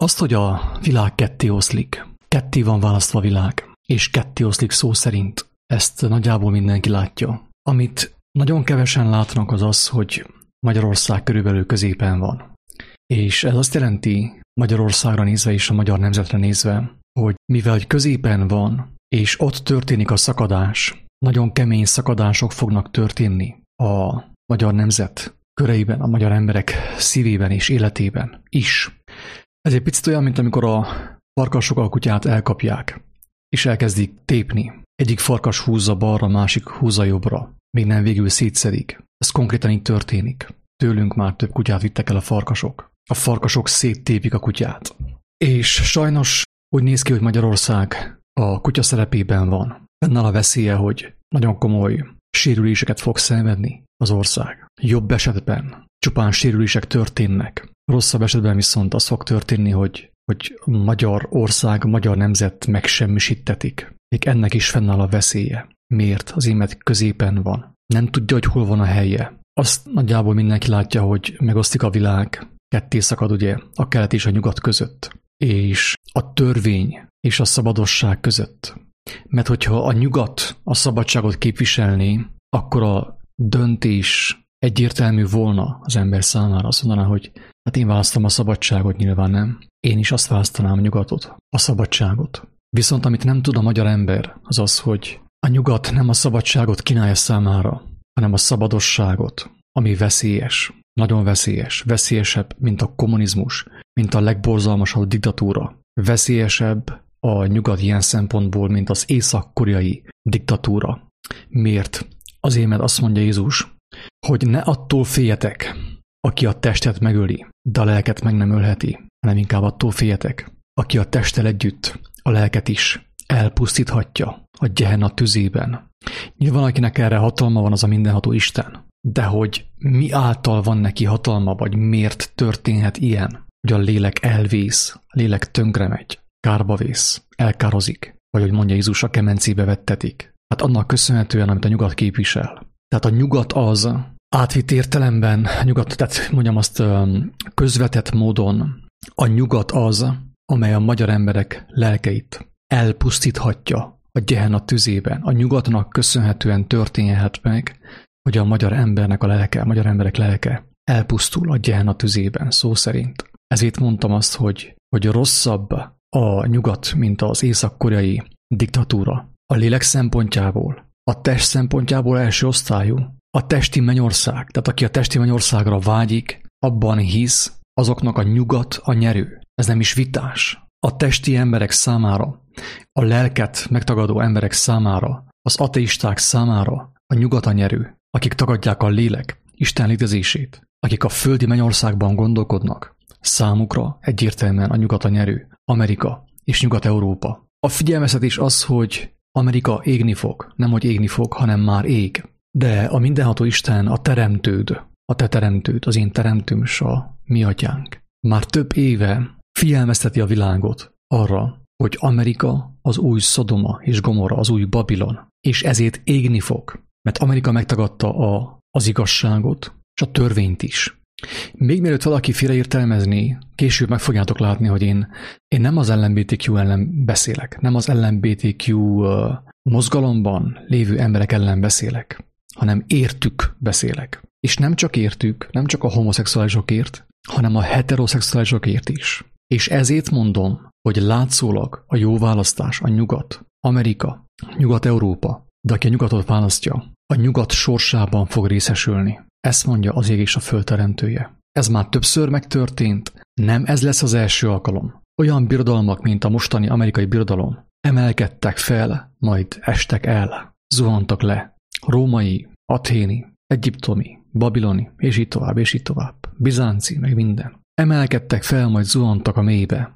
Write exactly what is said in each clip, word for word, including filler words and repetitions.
Azt, hogy a világ ketté oszlik, ketté van választva a világ, és ketté oszlik szó szerint, ezt nagyjából mindenki látja. Amit nagyon kevesen látnak az az, hogy Magyarország körülbelül középen van. És ez azt jelenti, Magyarországra nézve és a magyar nemzetre nézve, hogy mivel középen van, és ott történik a szakadás, nagyon kemény szakadások fognak történni a magyar nemzet köreiben, a magyar emberek szívében és életében is. Ez egy picit olyan, mint amikor a farkasok a kutyát elkapják, és elkezdik tépni. Egyik farkas húzza balra, másik húzza jobbra, még nem végül szétszedik. Ez konkrétan így történik. Tőlünk már több kutyát vittek el a farkasok. A farkasok széttépik a kutyát. És sajnos úgy néz ki, hogy Magyarország a kutya szerepében van. Ennél a veszélye, hogy nagyon komoly sérüléseket fog szenvedni az ország. Jobb esetben csupán sérülések történnek. Rosszabb esetben viszont az fog történni, hogy, hogy Magyarország, magyar nemzet megsemmisítetik. Még ennek is fennáll a veszélye. Miért? Az émet középen van. Nem tudja, hogy hol van a helye. Azt nagyjából mindenki látja, hogy megosztik a világ, ketté szakad ugye a kelet és a nyugat között. És a törvény és a szabadosság között. Mert hogyha a nyugat a szabadságot képviselné, akkor a döntés egyértelmű volna az ember számára. Azt mondaná, hogy hát én választom a szabadságot, nyilván nem. Én is azt választanám a nyugatot, a szabadságot. Viszont amit nem tud a magyar ember, az az, hogy a nyugat nem a szabadságot kínálja számára, hanem a szabadosságot, ami veszélyes, nagyon veszélyes, veszélyesebb, mint a kommunizmus, mint a legborzalmasabb diktatúra. Veszélyesebb a nyugat ilyen szempontból, mint az észak-koreai diktatúra. Miért? Azért, mert azt mondja Jézus, hogy ne attól féljetek, aki a testet megöli, de a lelket meg nem ölheti, hanem inkább attól féljetek, aki a testtel együtt a lelket is elpusztíthatja a Gehenna tüzében. Nyilván, akinek erre hatalma van, az a mindenható Isten, de hogy mi által van neki hatalma, vagy miért történhet ilyen, hogy a lélek elvész, a lélek tönkremegy, kárba vész, elkározik, vagy hogy mondja Jézus, a kemencébe vettetik. Hát annak köszönhetően, amit a nyugat képvisel. Tehát a nyugat az átvitt értelemben, a nyugat, tehát mondjam azt közvetett módon, a nyugat az, amely a magyar emberek lelkeit elpusztíthatja a Gehenna tüzében. A nyugatnak köszönhetően történhet meg, hogy a magyar embernek a lelke, a magyar emberek lelke elpusztul a Gehenna tüzében, szó szerint. Ezért mondtam azt, hogy, hogy rosszabb a nyugat, mint az észak-koreai diktatúra. A lélek szempontjából, a test szempontjából első osztályú, a testi mennyország, tehát aki a testi mennyországra vágyik, abban hisz, azoknak a nyugat a nyerő. Ez nem is vitás. A testi emberek számára, a lelket megtagadó emberek számára, az ateisták számára a nyugat a nyerő, akik tagadják a lélek Isten létezését, akik a földi mennyországban gondolkodnak, számukra egyértelműen a nyugat a nyerő, Amerika és Nyugat-Európa. A figyelmeztetés az, hogy Amerika égni fog, nem hogy égni fog, hanem már ég. De a mindenható Isten, a teremtőd, a te teremtőd, az én teremtőm és a mi atyánk, már több éve figyelmezteti a világot arra, hogy Amerika az új Szodoma és Gomorra, az új Babilon, és ezért égni fog, mert Amerika megtagadta a, az igazságot és a törvényt is. Még mielőtt valaki félreértelmezni, később meg fogjátok látni, hogy én, én nem az el em bé té kú ellen beszélek, nem az el em bé té kú uh, mozgalomban lévő emberek ellen beszélek, hanem értük beszélek. És nem csak értük, nem csak a homoszexuálisokért, hanem a heteroszexuálisokért is. És ezért mondom, hogy látszólag a jó választás a nyugat, Amerika, Nyugat-Európa, de aki a nyugatot választja, a nyugat sorsában fog részesülni. Ezt mondja az ég és a föld teremtője. Ez már többször megtörtént, nem ez lesz az első alkalom. Olyan birodalmak, mint a mostani amerikai birodalom, emelkedtek fel, majd estek el, zuhantak le. Római, athéni, egyiptomi, babiloni, és így tovább, és így tovább. Bizánci, meg minden. Emelkedtek fel, majd zuhantak a mélybe.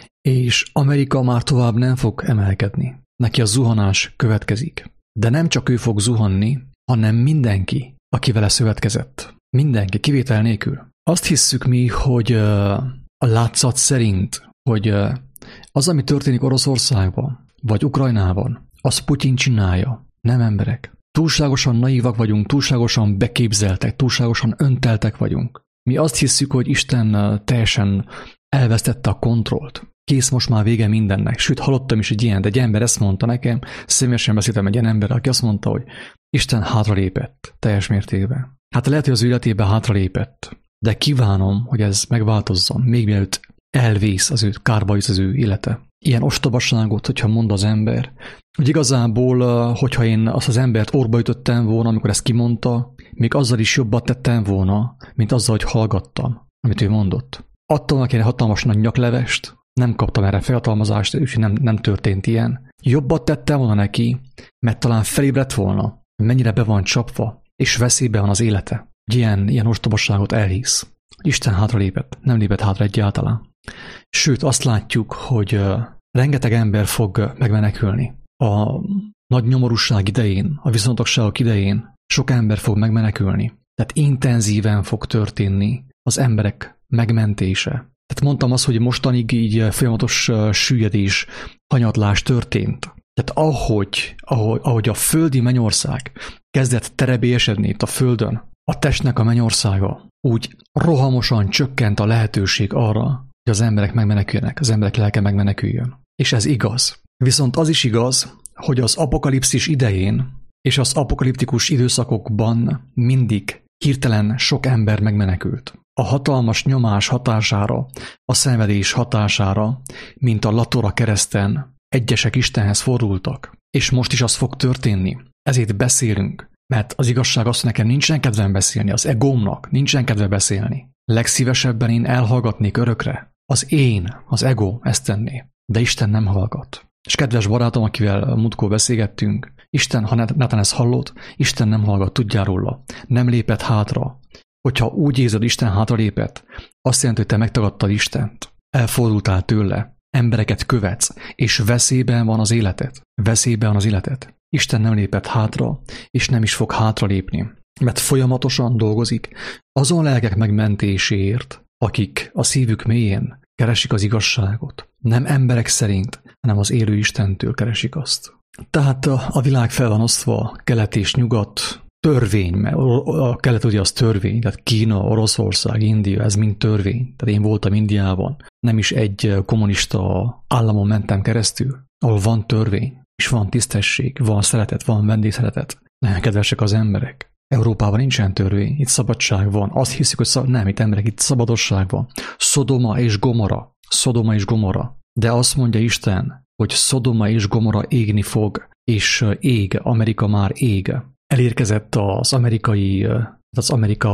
És Amerika már tovább nem fog emelkedni. Neki a zuhanás következik. De nem csak ő fog zuhanni, hanem mindenki, aki vele szövetkezett. Mindenki, kivétel nélkül. Azt hisszük mi, hogy uh, a látszat szerint, hogy uh, az, ami történik Oroszországban, vagy Ukrajnában, az Putyin csinálja. Nem emberek. Túlságosan naívak vagyunk, túlságosan beképzeltek, túlságosan önteltek vagyunk. Mi azt hisszük, hogy Isten uh, teljesen elvesztette a kontrollt. Kész, most már vége mindennek. Sőt, hallottam is egy ilyen, de egy ember ezt mondta nekem, személyesen beszéltem egy ilyen emberrel, aki azt mondta, hogy Isten hátralépett teljes mértékben. Hát lehet, hogy az életében hátralépett, de kívánom, hogy ez megváltozzon, még mielőtt elvész az ő, kárba juss az ő élete. Ilyen ostobaságot, hogyha mond az ember, hogy igazából, hogyha én azt az embert orba ütöttem volna, amikor ezt kimondta, még azzal is jobbat tettem volna, mint azzal, hogy hallgattam, amit ő mondott. Adtam neki egy hatalmas nagy nyaklevest, nem kaptam erre felhatalmazást, úgyhogy nem, nem történt ilyen. Jobbat tettem volna neki, mert talán felébredt volna, mennyire be van csapva, és veszélyben van az élete. Ilyen, ilyen ostobaságot elhisz. Isten hátralépett, nem lépett hátra egyáltalán. Sőt, azt látjuk, hogy uh, rengeteg ember fog megmenekülni. A nagy nyomorúság idején, a viszontagságok idején sok ember fog megmenekülni. Tehát intenzíven fog történni az emberek megmentése. Tehát mondtam azt, hogy mostanig így folyamatos uh, süllyedés, hanyatlás történt. Tehát ahogy, ahogy, ahogy a földi mennyország kezdett terebélyesedni itt a földön, a testnek a mennyországa, úgy rohamosan csökkent a lehetőség arra, hogy az emberek megmeneküljenek, az emberek lelke megmeneküljön. És ez igaz. Viszont az is igaz, hogy az apokalipszis idején és az apokaliptikus időszakokban mindig hirtelen sok ember megmenekült. A hatalmas nyomás hatására, a szenvedés hatására, mint a latora kereszten, egyesek Istenhez fordultak. És most is az fog történni. Ezért beszélünk. Mert az igazság az, hogy nekem nincsen kedvem beszélni, az egómnak nincsen kedve beszélni. Legszívesebben én elhallgatnék örökre. Az én, az ego ezt tenné. De Isten nem hallgat. És kedves barátom, akivel múltkor beszélgettünk, Isten, ha netán ezt hallott, Isten nem hallgat, tudjál róla. Nem lépett hátra. Hogyha úgy érzed, Isten hátra lépett, azt jelenti, hogy te megtagadtad Istent. Elfordultál tőle, embereket követsz, és veszélyben van az életed. Veszélyben van az életed. Isten nem lépett hátra, és nem is fog hátralépni, mert folyamatosan dolgozik azon lelkek megmentéséért, akik a szívük mélyén keresik az igazságot. Nem emberek szerint, hanem az élő Istentől keresik azt. Tehát a világ fel van osztva, kelet és nyugat, törvény, mert a kelet ugye az törvény, tehát Kína, Oroszország, India, ez mind törvény. Tehát én voltam Indiában, nem is egy kommunista államon mentem keresztül, ahol van törvény, és van tisztesség, van szeretet, van vendégszeretet. Nagyon kedvesek az emberek. Európában nincsen törvény, itt szabadság van. Azt hiszik, hogy szab... nem, itt emberek, itt szabadosság van. Szodoma és Gomora. Szodoma és Gomora. De azt mondja Isten, hogy Szodoma és Gomora égni fog, és ég, Amerika már ég. Elérkezett az amerikai, az Amerika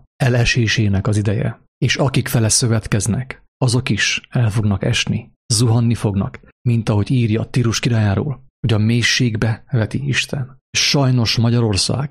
elesésének az ideje. És akik vele szövetkeznek, azok is el fognak esni, zuhanni fognak, mint ahogy írja a Tírus királyáról, hogy a mélységbe veti Isten. Sajnos Magyarország,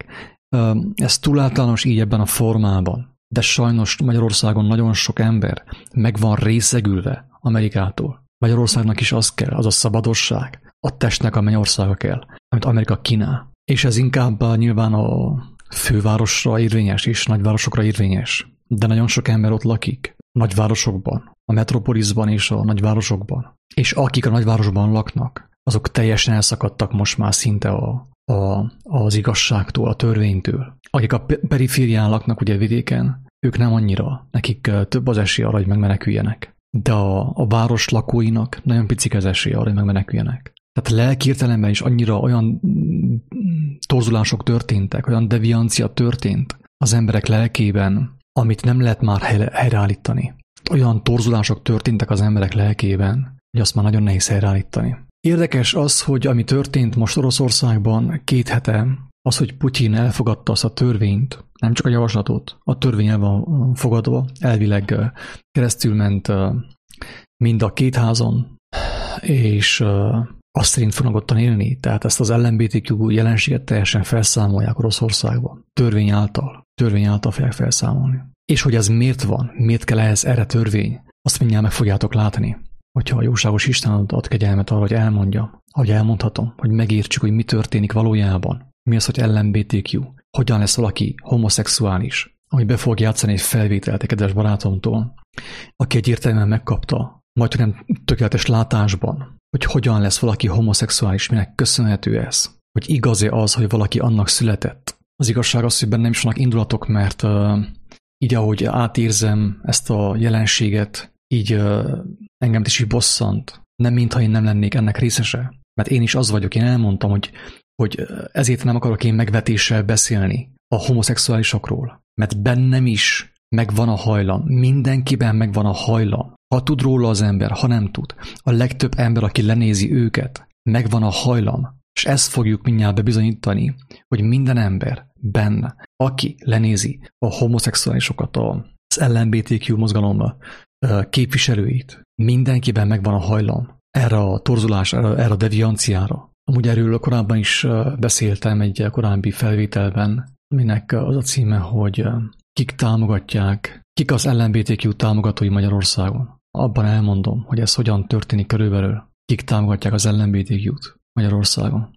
ez túl általános így ebben a formában, de sajnos Magyarországon nagyon sok ember meg van részegülve Amerikától. Magyarországnak is az kell, az a szabadosság, a testnek a mennyországa kell, amit Amerika kínál. És ez inkább nyilván a fővárosra érvényes és nagyvárosokra érvényes. De nagyon sok ember ott lakik, nagyvárosokban, a metropoliszban és a nagyvárosokban. És akik a nagyvárosban laknak, azok teljesen elszakadtak most már szinte a, a, az igazságtól, a törvénytől. Akik a periférián laknak, ugye vidéken, ők nem annyira, nekik több az esély arra, hogy megmeneküljenek. De a, a város lakóinak nagyon picik az esély arra, hogy megmeneküljenek. Tehát lelkiértelemben is annyira olyan torzulások történtek, olyan deviancia történt az emberek lelkében, amit nem lehet már helyreállítani. Olyan torzulások történtek az emberek lelkében, hogy azt már nagyon nehéz helyreállítani. Érdekes az, hogy ami történt most Oroszországban két hete, az, hogy Putyin elfogadta azt a törvényt, nem csak a javaslatot, a törvény el van fogadva, elvileg keresztül ment mind a két házon, és azt szerint fognak ottan élni, tehát ezt az el em bé té kú jelenséget teljesen felszámolják Oroszországban. Törvény által. Törvény által fogják felszámolni. És hogy ez miért van, miért kell ehhez erre törvény, azt mindjárt meg fogjátok látni. Hogyha a jóságos Isten ad kegyelmet arra, hogy elmondja, hogy elmondhatom, hogy megértsük, hogy mi történik valójában. Mi az, hogy el em bé té kú? Hogyan lesz valaki homoszexuális? Ami be fog játszani egy felvételt egy kedves barátomtól, aki egyértelműen megkapta, majd nem tökéletes látásban, hogy hogyan lesz valaki homoszexuális, minek köszönhető ez, hogy igaz-e az, hogy valaki annak született. Az igazság az, hogy bennem is vannak indulatok, mert uh, így ahogy átérzem ezt a jelenséget, így uh, engem is így bosszant. Nem mintha én nem lennék ennek részese. Mert én is az vagyok, én elmondtam, hogy, hogy ezért nem akarok én megvetéssel beszélni a homoszexuálisokról. Mert bennem is megvan a hajlam. Mindenkiben megvan a hajlam. Ha tud róla az ember, ha nem tud. A legtöbb ember, aki lenézi őket, megvan a hajlam. És ezt fogjuk mindjárt bebizonyítani, hogy minden ember benne, aki lenézi a homoszexuálisokat, az el em bé té kú mozgalom képviselőit, mindenkiben megvan a hajlam erre a torzulásra, erre, erre a devianciára. Amúgy erről korábban is beszéltem egy korábbi felvételben, aminek az a címe, hogy kik támogatják, kik az el em bé té kú támogatói Magyarországon. Abban elmondom, hogy ez hogyan történik körülbelül, kik támogatják az el em bé té kút Magyarországon.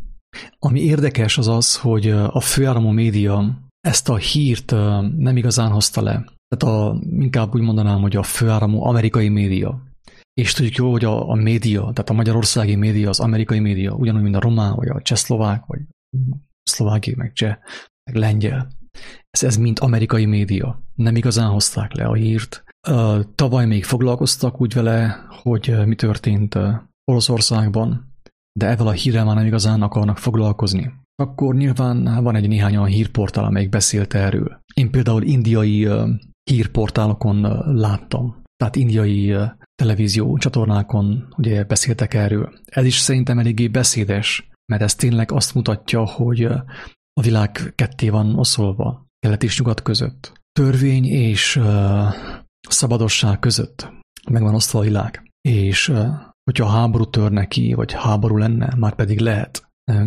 Ami érdekes az az, hogy a főáramú média ezt a hírt nem igazán hozta le. Tehát a, inkább úgy mondanám, hogy a főáramú amerikai média. És tudjuk jól, hogy a, a média, tehát a magyarországi média, az amerikai média, ugyanúgy, mint a román, vagy a csehszlovák, vagy szlováki, meg cseh, meg lengyel. Ez, ez mind amerikai média. Nem igazán hozták le a hírt. Tavaly még foglalkoztak úgy vele, hogy mi történt Oroszországban, de ezzel a hírrel már nem igazán akarnak foglalkozni. Akkor nyilván van egy néhány olyan hírportál, amelyik beszélt erről. Én például indiai hírportálokon láttam, tehát indiai televízió csatornákon ugye beszéltek erről. Ez is szerintem eléggé beszédes, mert ez tényleg azt mutatja, hogy a világ ketté van oszolva, kelet és nyugat között. Törvény és uh, szabadosság között megvan osztva a világ. És uh, hogyha háború törne ki, vagy háború lenne, már pedig lehet,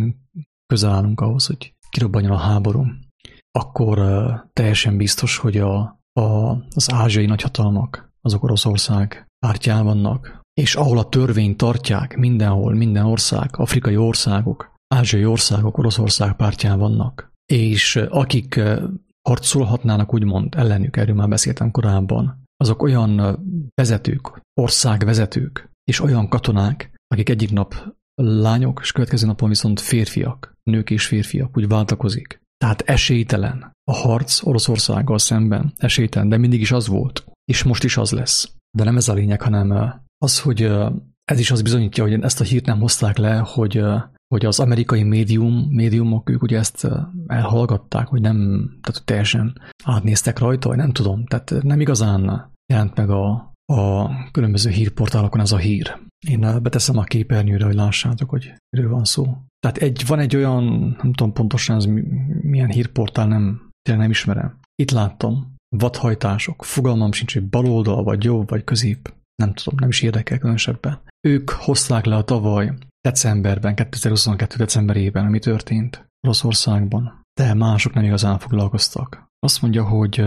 közel állunk ahhoz, hogy kirobbanjon a háború, akkor uh, teljesen biztos, hogy a, a, az ázsiai nagyhatalmak, azok Oroszország pártján vannak, és ahol a törvényt tartják, mindenhol, minden ország, afrikai országok, ázsiai országok Oroszország pártján vannak, és akik harcolhatnának úgymond ellenük, erről már beszéltem korábban, azok olyan vezetők, országvezetők, és olyan katonák, akik egyik nap lányok, és következő napon viszont férfiak, nők és férfiak, úgy váltakozik. Tehát esélytelen a harc Oroszországgal szemben, esélytelen, de mindig is az volt, és most is az lesz. De nem ez a lényeg, hanem az, hogy ez is az bizonyítja, hogy ezt a hírt nem hozták le, hogy, hogy az amerikai médium, médiumok, ők ugye ezt elhallgatták, hogy nem, tehát teljesen átnéztek rajta, vagy nem tudom, tehát nem igazán jelent meg a, a különböző hírportálokon ez a hír. Én beteszem a képernyőre, hogy lássátok, hogy miről van szó. Tehát egy, van egy olyan, nem tudom pontosan ez milyen hírportál, nem, tényleg nem ismerem. Itt láttam, vadhajtások, fogalmam sincs, hogy baloldal, vagy jobb, vagy közép, nem tudom, nem is érdekel különösebben. Ők hozták le a tavaly decemberben, kétezer-huszonkettő decemberében, ami történt Oroszországban, de mások nem igazán foglalkoztak. Azt mondja, hogy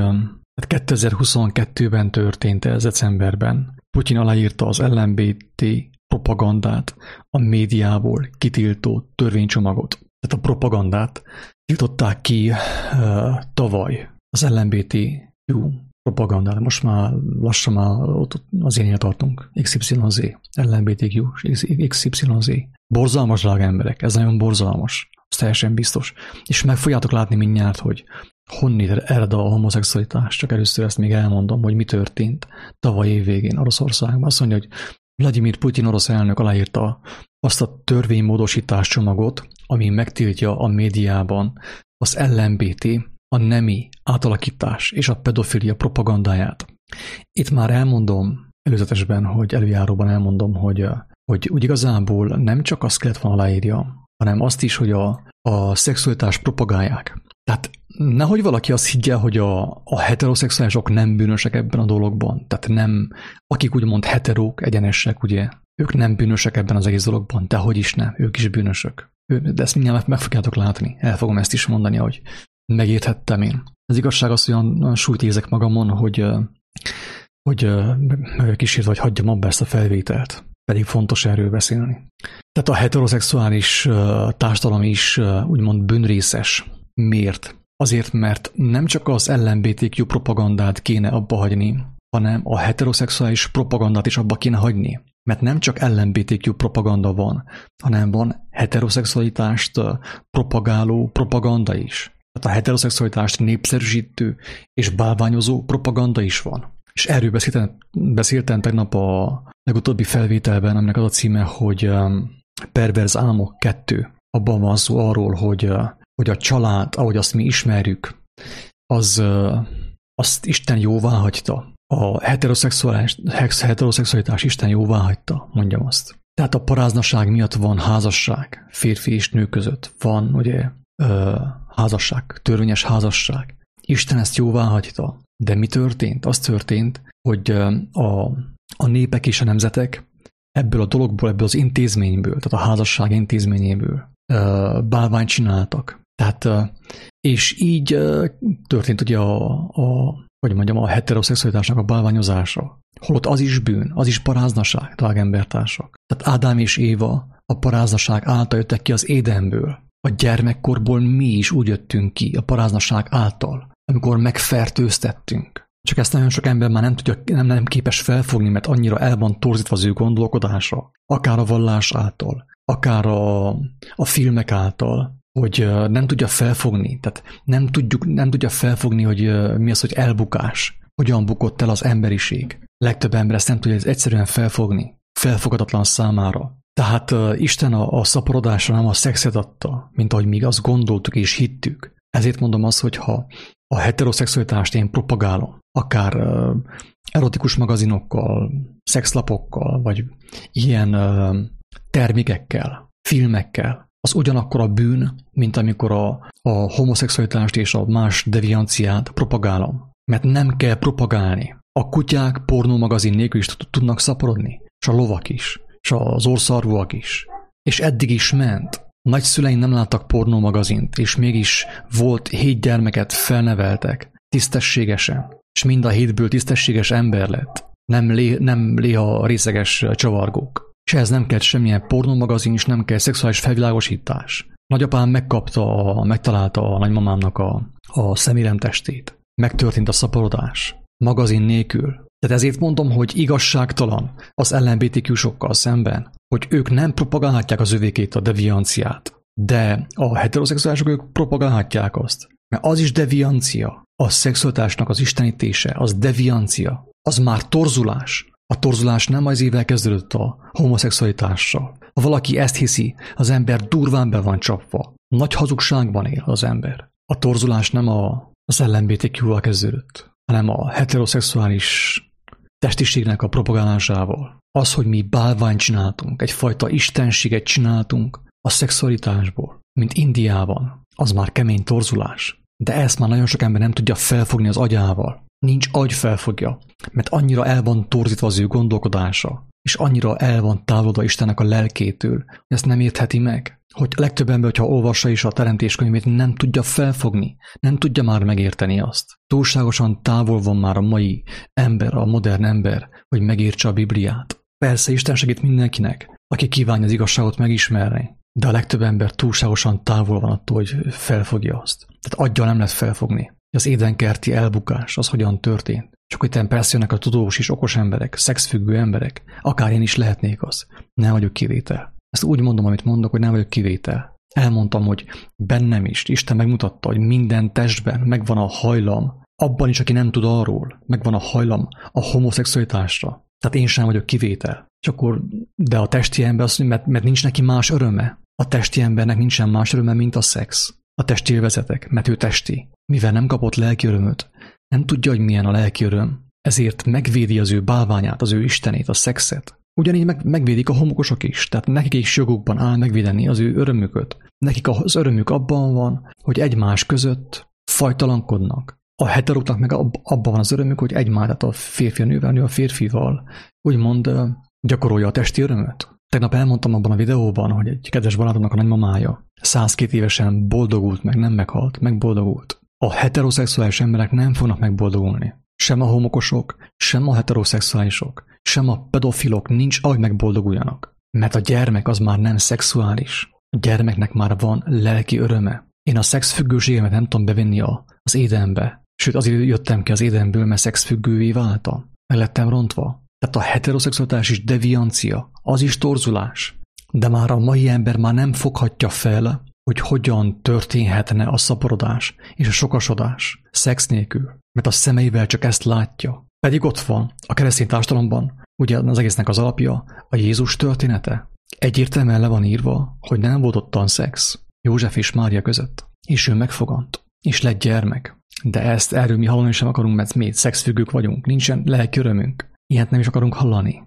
kétezer-huszonkettőben történt ez decemberben. Putyin aláírta az el em bé té propagandát, a médiából kitiltó törvénycsomagot. Tehát a propagandát tiltották ki uh, tavaly az el em bé té kú propagandát. Most már lassan már ott az énél tartunk. iksz ipszilon zé. el em bé té kú, iksz ipszilon zé. Borzalmas, drága emberek. Ez nagyon borzalmas. Ez teljesen biztos. És meg fogjátok látni mindjárt, hogy honnét ered a homoszexualitás. Csak először ezt még elmondom, hogy mi történt tavaly év végén Oroszországban. Azt mondja, hogy Vladimir Putyin orosz elnök aláírta azt a törvénymódosítás csomagot, ami megtiltja a médiában az el em bé té, a nemi átalakítás és a pedofilia propagandáját. Itt már elmondom előzetesben, hogy előjáróban elmondom, hogy, hogy úgy igazából nem csak azt kellett volna aláírja, hanem azt is, hogy a, a szexualitás propagálják. Tehát nehogy valaki azt higgye, hogy a, a heteroszexuálisok nem bűnösek ebben a dologban. Tehát nem, akik úgymond heterók, egyenesek, ugye, ők nem bűnösek ebben az egész dologban, de hogy is nem, ők is bűnösök. De ezt mindjárt meg fogjátok látni, el fogom ezt is mondani, hogy megérthettem én. Az igazság az, hogy olyan súlyt érzek magamon, hogy, hogy kísérve, hogy hagyjam abba ezt a felvételt. Pedig fontos erről beszélni. Tehát a heteroszexuális társadalom is úgymond bűnrészes. Miért? Azért, mert nem csak az el em bé té kú propagandát kéne abba hagyni, hanem a heteroszexuális propagandát is abba kéne hagyni. Mert nem csak el em bé té kú propaganda van, hanem van heteroszexualitást propagáló propaganda is. Tehát a heteroszexualitást népszerűsítő és bálványozó propaganda is van. És erről beszéltem, beszéltem tegnap a legutóbbi felvételben, aminek az a címe, hogy Perverz álmok kettő. Abban van szó arról, hogy, hogy a család, ahogy azt mi ismerjük, az, azt Isten jóvá hagyta. A heteroszexuális, heteroszexualitás Isten jóvá hagyta, mondjam azt. Tehát a paráznaság miatt van házasság férfi és nő között. Van ugye házasság, törvényes házasság. Isten ezt jóvá hagyta. De mi történt? Az történt, hogy a, a népek és a nemzetek ebből a dologból, ebből az intézményből, tehát a házasság intézményéből bálványt csináltak. Tehát, és így történt ugye a, a, hogy mondjam, a heteroszexualitásnak a bálványozása. Holott az is bűn, az is paráznaság, drága embertársak. Tehát Ádám és Éva a paráznaság által jöttek ki az Édenből. A gyermekkorból mi is úgy jöttünk ki a paráznaság által, amikor megfertőztettünk. Csak ezt nagyon sok ember már nem tudja, nem, nem képes felfogni, mert annyira el van torzítva az ő gondolkodása. Akár a vallás által, akár a, a filmek által, hogy nem tudja felfogni. Tehát nem, tudjuk, nem tudja felfogni, hogy mi az, hogy elbukás. Hogyan bukott el az emberiség. Legtöbb ember ezt nem tudja egyszerűen felfogni. Felfogadatlan számára. Tehát uh, Isten a, a szaporodásra nem a szexet adta, mint ahogy mi azt gondoltuk és hittük. Ezért mondom azt, hogy ha a heteroszexualitást én propagálom, akár uh, erotikus magazinokkal, szexlapokkal, vagy ilyen uh, termékekkel, filmekkel, az ugyanakkor a bűn, mint amikor a, a homoszexualitást és a más devianciát propagálom. Mert nem kell propagálni. A kutyák pornómagazin nélkül is tudnak szaporodni, és a lovak is, és az orrszarvúak is. És eddig is ment. Nagyszüleim nem láttak pornómagazint, és mégis volt hét gyermeket felneveltek, tisztességesen, és mind a hétből tisztességes ember lett. Nem, lé, nem léha részeges csavargók. És ehhez nem kell semmilyen pornómagazin, és nem kell szexuális felvilágosítás. Nagyapám megkapta, a, megtalálta a nagymamámnak a, a szeméremtestét. Megtörtént a szaporodás. Magazin nélkül. Tehát ezért mondom, hogy igazságtalan az el em bé té kú-sokkal szemben, hogy ők nem propagálhatják az övékét, a devianciát. De a heteroszexuálisok ők propagálhatják azt. Mert az is deviancia. A szexualitásnak az istenítése, az deviancia. Az már torzulás. A torzulás nem az évvel kezdődött a homoszexualitással. Ha valaki ezt hiszi, az ember durván be van csapva. Nagy hazugságban él az ember. A torzulás nem a, az el em bé té kú-val kezdődött, hanem a heteroszexuális testiségnek a propagálásával. Az, hogy mi bálványt csináltunk, egyfajta istenséget csináltunk a szexualitásból, mint Indiában, az már kemény torzulás. De ezt már nagyon sok ember nem tudja felfogni az agyával. Nincs agy felfogja, mert annyira el van torzítva az ő gondolkodása, és annyira el van távolodva Istennek a lelkétől, hogy ezt nem értheti meg. Hogy a legtöbb ember, hogyha olvassa is a teremtéskönyvét, nem tudja felfogni, nem tudja már megérteni azt. Túlságosan távol van már a mai ember, a modern ember, hogy megértse a Bibliát. Persze Isten segít mindenkinek, aki kívánja az igazságot megismerni, de a legtöbb ember túlságosan távol van attól, hogy felfogja azt. Tehát aggyal nem lehet felfogni. Az édenkerti elbukás, az hogyan történt. Csak itt persze jönnek a tudós és okos emberek, szexfüggő emberek, akár én is lehetnék az. Nem vagyok kivétel. Ezt úgy mondom, amit mondok, hogy nem vagyok kivétel. Elmondtam, hogy bennem is, Isten megmutatta, hogy minden testben megvan a hajlam, abban is, aki nem tud arról, megvan a hajlam a homoszexualitásra. Tehát én sem vagyok kivétel. Csak akkor, de a testi ember azt mondja, mert, mert nincs neki más öröme. A testi embernek nincsen más öröme, mint a szex. A testi élvezetek, mert ő testi. Mivel nem kapott lelki örömöt, nem tudja, hogy milyen a lelki öröm, ezért megvédi az ő bálványát, az ő istenét, a szexet. Ugyanígy meg, megvédik a homokosok is, tehát nekik is jogukban áll megvédeni az ő örömüket. Nekik az örömük abban van, hogy egymás között fajtalankodnak. A heteróknak meg abban van az örömük, hogy egymás, tehát a férfi a nővel, a nő a férfival, úgymond gyakorolja a testi örömöt. Tegnap elmondtam abban a videóban, hogy egy kedves barátomnak a nagymamája százkét évesen boldogult, meg nem meghalt, megboldogult. A heteroszexuális emberek nem fognak megboldogulni. Sem a homokosok, sem a heteroszexuálisok, sem a pedofilok nincs, ahogy megboldoguljanak. Mert a gyermek az már nem szexuális. A gyermeknek már van lelki öröme. Én a szexfüggőségemet nem tudom bevinni az édenbe. Sőt, azért jöttem ki az édenből, mert szexfüggővé váltam. Meg lettem rontva. Tehát a heteroszexualitás is deviancia, az is torzulás. De már a mai ember már nem foghatja fel, hogy hogyan történhetne a szaporodás és a sokasodás szex nélkül. Mert a szemeivel csak ezt látja. Pedig ott van a keresztény társadalomban, ugye az egésznek az alapja, a Jézus története. Egyértelműen le van írva, hogy nem volt ottan szex József és Mária között, és ő megfogant, és lett gyermek. De ezt erről mi hallani sem akarunk, mert mi szexfüggők vagyunk, nincsen lelki örömünk. Ilyet nem is akarunk hallani.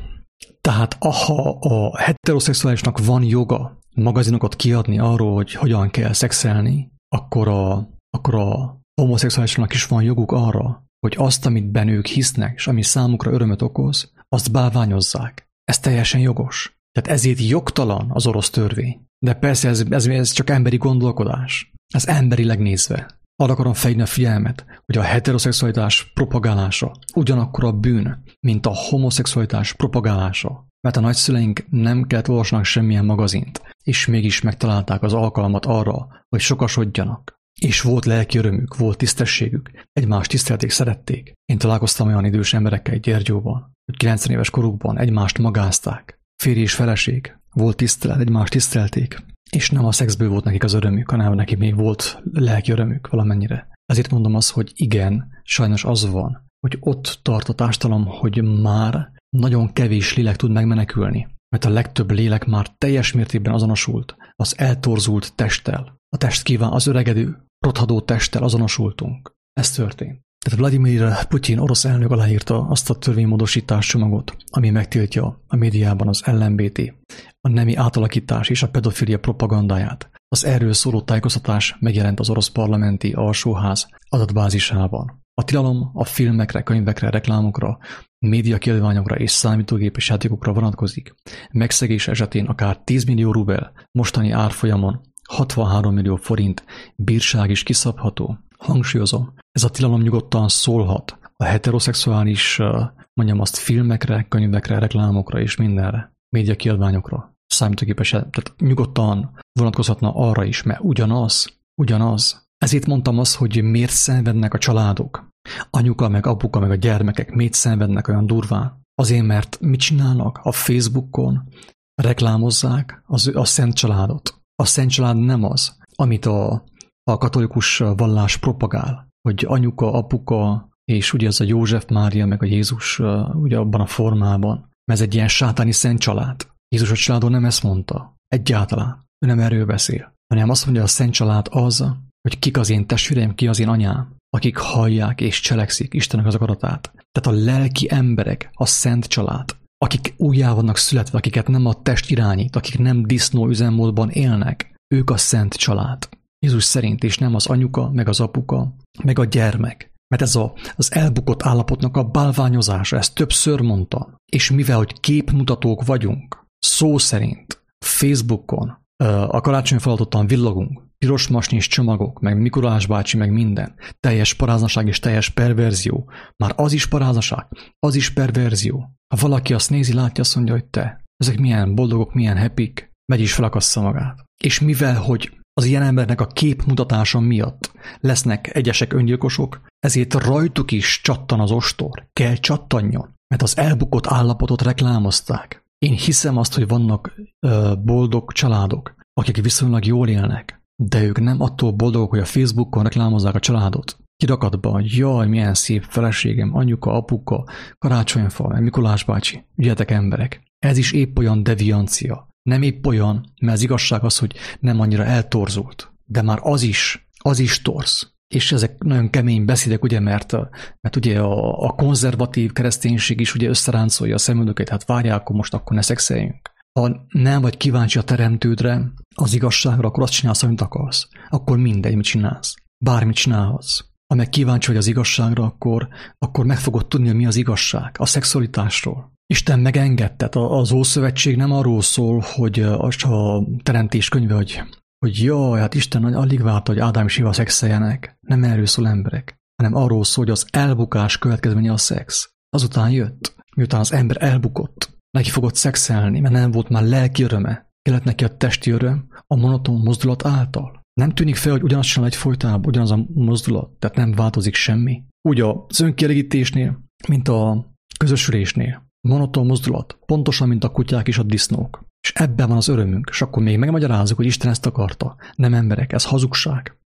Tehát ha a heteroszexuálisnak van joga magazinokat kiadni arról, hogy hogyan kell szexelni, akkor a, akkor a homoszexuálisnak is van joguk arra, hogy azt, amit bennük hisznek, és ami számukra örömöt okoz, azt bálványozzák. Ez teljesen jogos. Tehát ezért jogtalan az orosz törvény. De persze ez, ez, ez csak emberi gondolkodás. Ez emberileg nézve. Arra akarom fejlődni a figyelmet, hogy a heteroszexualitás propagálása ugyanakkor a bűn, mint a homoszexualitás propagálása. Mert a nagyszüleink nem kellett olvasnak semmilyen magazint, és mégis megtalálták az alkalmat arra, hogy sokasodjanak. És volt lelki örömük, volt tisztességük, egymást tisztelték, szerették. Én találkoztam olyan idős emberekkel egy Gyergyóban, hogy kilencven éves korukban egymást magázták. Férj és feleség, volt tisztelet, egymást tisztelték. És nem a szexből volt nekik az örömük, hanem neki még volt lelki örömük valamennyire. Ezért mondom azt, hogy igen, sajnos az van, hogy ott tart a társadalom, hogy már nagyon kevés lélek tud megmenekülni, mert a legtöbb lélek már teljes mértékben azonosult az eltorzult testtel. A test kíván, az öregedő, rothadó testtel azonosultunk. Ez történt. Tehát Vladimir Putyin orosz elnök aláírta azt a törvénymódosítás csomagot, ami megtiltja a médiában az el em bé té, a nemi átalakítás és a pedofilia propagandáját. Az erről szóló tájékoztatás megjelent az orosz parlamenti alsóház adatbázisában. A tilalom a filmekre, könyvekre, reklámokra, médiakiadványokra és számítógépes játékokra vonatkozik. Megszegés esetén akár tíz millió rubel, mostani árfolyamon hatvanhárom millió forint bírság is kiszabható. Hangsúlyozom, ez a tilalom nyugodtan szólhat a heteroszexuális, mondjam azt, filmekre, könyvekre, reklámokra és mindenre, médiakiadványokra, számítógépes, tehát nyugodtan vonatkozhatna arra is, mert ugyanaz, ugyanaz. Ezért mondtam azt, hogy miért szenvednek a családok, anyuka, meg apuka, meg a gyermekek, miért szenvednek olyan durván. Azért, mert mit csinálnak? A Facebookon reklámozzák az, a szent családot. A szent család nem az, amit a a katolikus vallás propagál, hogy anyuka, apuka, és ugye ez a József, Mária, meg a Jézus ugye abban a formában, mert ez egy ilyen sátáni szent család. Jézus a családon nem ezt mondta. Egyáltalán. Ő nem erről beszél. Hanem azt mondja, a szent család az, hogy kik az én testvéreim, ki az én anyám, akik hallják és cselekszik Istennek az akaratát. Tehát a lelki emberek, a szent család, akik újjá vannak születve, akiket nem a test irányít, akik nem disznó üzemmódban élnek, ők a szent család. Jézus szerint is nem az anyuka, meg az apuka, meg a gyermek. Mert ez a, az elbukott állapotnak a bálványozása, ezt többször mondtam. És mivel, hogy képmutatók vagyunk, szó szerint Facebookon a karácsonyfa alatt villogunk, piros masnyis csomagok, meg Mikulás bácsi, meg minden, teljes paráznaság és teljes perverzió. Már az is paráznaság, az is perverzió. Ha valaki azt nézi, látja, azt mondja, hogy te, ezek milyen boldogok, milyen happyk, megy is felakassza magát. És mivel, hogy az ilyen embernek a képmutatása miatt lesznek egyesek öngyilkosok, ezért rajtuk is csattan az ostor, kell csattanjon, mert az elbukott állapotot reklámozták. Én hiszem azt, hogy vannak ö, boldog családok, akik viszonylag jól élnek, de ők nem attól boldogok, hogy a Facebookon reklámozzák a családot. Kirakatban, jaj, milyen szép feleségem, anyuka, apuka, karácsonyfa, Mikulás bácsi, ügyetek emberek. Ez is épp olyan deviancia. Nem épp olyan, mert az igazság az, hogy nem annyira eltorzult, de már az is, az is torz. És ezek nagyon kemény beszédek, ugye, mert, mert ugye a, a konzervatív kereszténység is ugye összeráncolja a szemüldöket, hát várjál, akkor most akkor ne szexeljünk. Ha nem vagy kíváncsi a teremtődre, az igazságra, akkor azt csinálsz, amit akarsz. Akkor mindegy, mit csinálsz. Bármit csinálhatsz. Ha meg kíváncsi vagy az igazságra, akkor, akkor meg fogod tudni, hogy mi az igazság a szexualitásról. Isten megengedte. Az Ószövetség nem arról szól, hogy a teremtés könyve, hogy, hogy jaj, hát Isten alig várta, hogy Ádám és Éva szexeljenek. Nem erről szól emberek, hanem arról szól, hogy az elbukás következménye a szex. Azután jött, miután az ember elbukott, neki fogott szexelni, mert nem volt már lelki öröme. Kellett neki a testi öröm a monoton mozdulat által. Nem tűnik fel, hogy ugyanazt csinál egyfolytában, ugyanaz a mozdulat, tehát nem változik semmi. Úgy az önkielégítésnél, mint a közösülésnél. Monoton mozdulat, pontosan, mint a kutyák és a disznók. És ebben van az örömünk, és akkor még megmagyarázzuk, hogy Isten ezt akarta. Nem emberek, ez hazugság.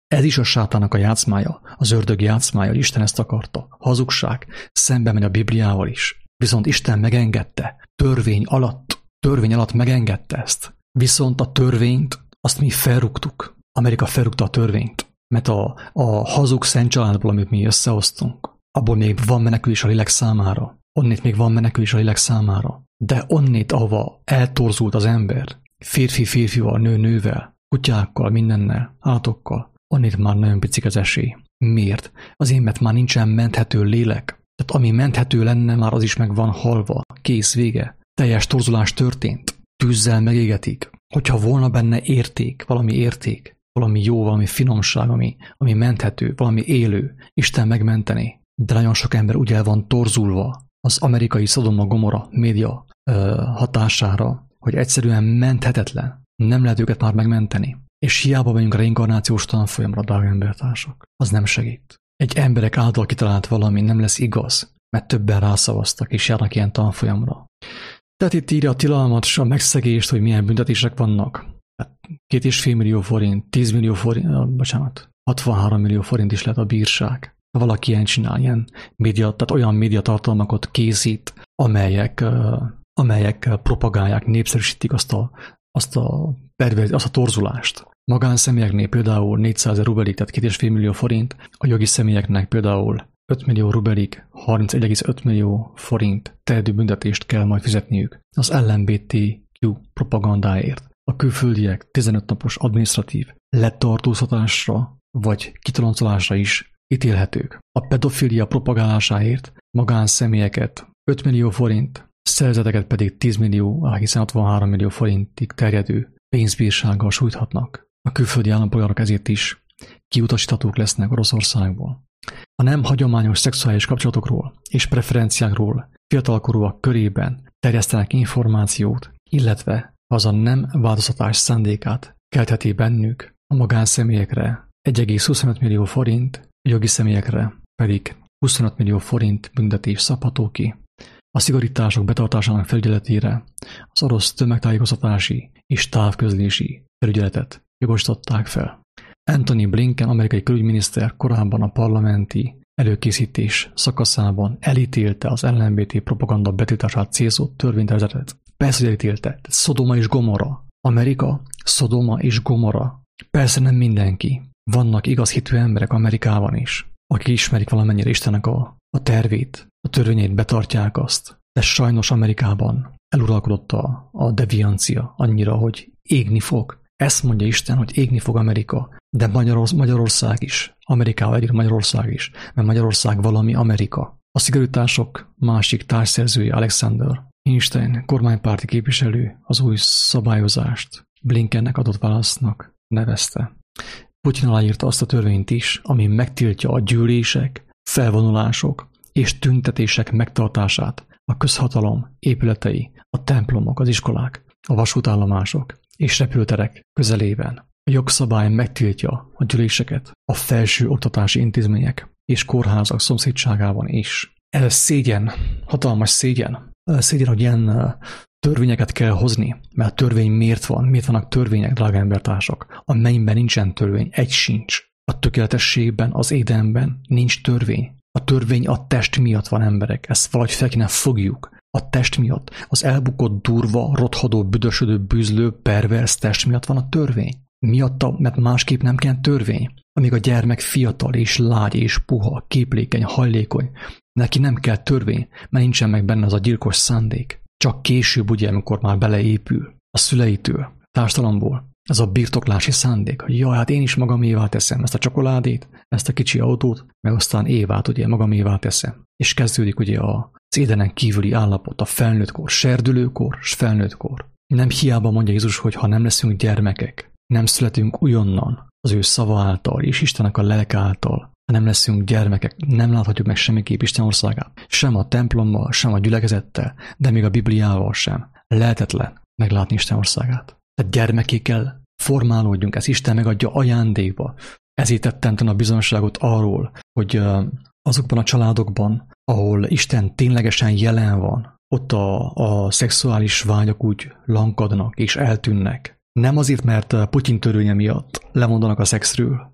Ez is a sátának a játszmája, az ördög játszmája, hogy Isten ezt akarta. Hazugság, szembe megy a Bibliával is. Viszont Isten megengedte, törvény alatt, törvény alatt megengedte ezt. Viszont a törvényt, azt mi felrúgtuk. Amerika felrúgta a törvényt, mert a, a hazug szent családból, amit mi összehoztunk, abból még van menekülés a lélek számára. Onnét még van menekülés a lélek számára. De onnét, ahova eltorzult az ember, férfi férfival, nő nővel, kutyákkal, mindennel, állatokkal, onnét már nagyon picik az esély. Miért? Azért, mert már nincsen menthető lélek. Tehát ami menthető lenne, már az is meg van halva. Kész, vége. Teljes torzulás történt. Tűzzel megégetik. Hogyha volna benne érték, valami érték, valami jó, valami finomság, ami, ami menthető, valami élő, Isten megmenteni. De nagyon sok ember úgy el van torzulva az amerikai Szodoma Gomora média ö, hatására, hogy egyszerűen menthetetlen. Nem lehet őket már megmenteni. És hiába megyünk a reinkarnációs tanfolyamra, drága embertársak. Az nem segít. Egy emberek által kitalált valami nem lesz igaz, mert többen rászavaztak és járnak ilyen tanfolyamra. Tehát itt írja a tilalmat, a megszegést, hogy milyen büntetések vannak. Két és fél millió forint, tíz millió forint, bocsánat, hatvanhárom millió forint is lehet a bírság. Ha valaki ilyen csinál, ilyen média, tehát olyan médiatartalmakat készít, amelyek, amelyek propagálják, népszerűsítik azt a, azt a, azt a torzulást. Magánszemélyeknél például négyszázezer rubelig, tehát két és fél millió forint, a jogi személyeknek például öt millió rubelig, harmincegy egész öt millió forint terjedő büntetést kell majd fizetniük az el em bé té kú propagandáért. A külföldiek tizenöt napos adminisztratív letartóztatásra vagy kitoloncolásra is ítélhetők. A pedofilia propagálásáért magánszemélyeket öt millió forint, szervezeteket pedig tíz millió, hiszen hatvanhárom millió forintig terjedő pénzbírsággal sújthatnak. A külföldi állampolgárok ezért is kiutasíthatók lesznek Oroszországból. A nem hagyományos szexuális kapcsolatokról és preferenciákról fiatalkorúak körében terjesztenek információt, illetve az a nem változtatás szándékát keltheti bennük, a magánszemélyekre egy egész huszonöt millió forint, a jogi személyekre pedig huszonöt millió forint büntetés szabható ki. A szigorítások betartásának felügyeletére az orosz tömegtájékoztatási és távközlési felügyeletet jogosították fel. Anthony Blinken, amerikai külügyminiszter korábban a parlamenti előkészítés szakaszában elítélte az el em bé té propaganda betiltását célzó törvénytervezetet. Persze, hogy elítélte. Szodoma és Gomora. Amerika, Szodoma és Gomora. Persze nem mindenki. Vannak igaz hitű emberek Amerikában is, akik ismerik valamennyire Istennek a, a tervét, a törvényét, betartják azt. De sajnos Amerikában eluralkodott a, a deviancia annyira, hogy égni fog. Ezt mondja Isten, hogy égni fog Amerika, de Magyarorsz- Magyarország is. Amerikával együtt Magyarország is, mert Magyarország valami Amerika. A szigorítások másik társszerzője Alexander Einstein, kormánypárti képviselő az új szabályozást Blinkennek adott válasznak nevezte. Putyin aláírta azt a törvényt is, ami megtiltja a gyűlések, felvonulások és tüntetések megtartását, a közhatalom épületei, a templomok, az iskolák, a vasútállomások és repülterek közelében. A jogszabály megtiltja a gyűléseket a felső oktatási intézmények és kórházak szomszédságában is. Ez szégyen, hatalmas szégyen. Szégyen, hogy ilyen törvényeket kell hozni, mert a törvény miért van? Miért vannak törvények, drága embertársak? A mennyben nincsen törvény, egy sincs. A tökéletességben, az édenben nincs törvény. A törvény a test miatt van, emberek. Ezt valahogy fel kéne fogjuk. A test miatt. Az elbukott, durva, rothadó, büdösödő, bűzlő, pervers test miatt van a törvény. Miatta, mert másképp nem kell törvény. Amíg a gyermek fiatal és lágy és puha, képlékeny, hajlékony, neki nem kell törvény, mert nincsen meg benne az a gyilkos szándék. Csak később, ugye, amikor már beleépül a szüleitől, társadalomból, ez a birtoklási szándék, hogy jaj, hát én is magamévá teszem ezt a csokoládét, ezt a kicsi autót, meg aztán Évát ugye magamévá teszem. És kezdődik ugye az édenen kívüli állapot, a felnőttkor, serdülőkor és felnőttkor. Nem hiába mondja Jézus, hogy ha nem leszünk gyermekek, nem születünk újonnan az ő szava által és Istennek a lelke által, ha nem leszünk gyermekek, nem láthatjuk meg semmiképp Isten országát. Sem a templommal, sem a gyülekezettel, de még a Bibliával sem. Lehetetlen meglátni Isten országát. Tehát gyermeké kell formálódjunk, ezt Isten megadja ajándékba. Ezért tettem a bizonságot arról, hogy azokban a családokban, ahol Isten ténylegesen jelen van, ott a, a szexuális vágyak úgy lankadnak és eltűnnek. Nem azért, mert Putyin törvénye miatt lemondanak a szexről,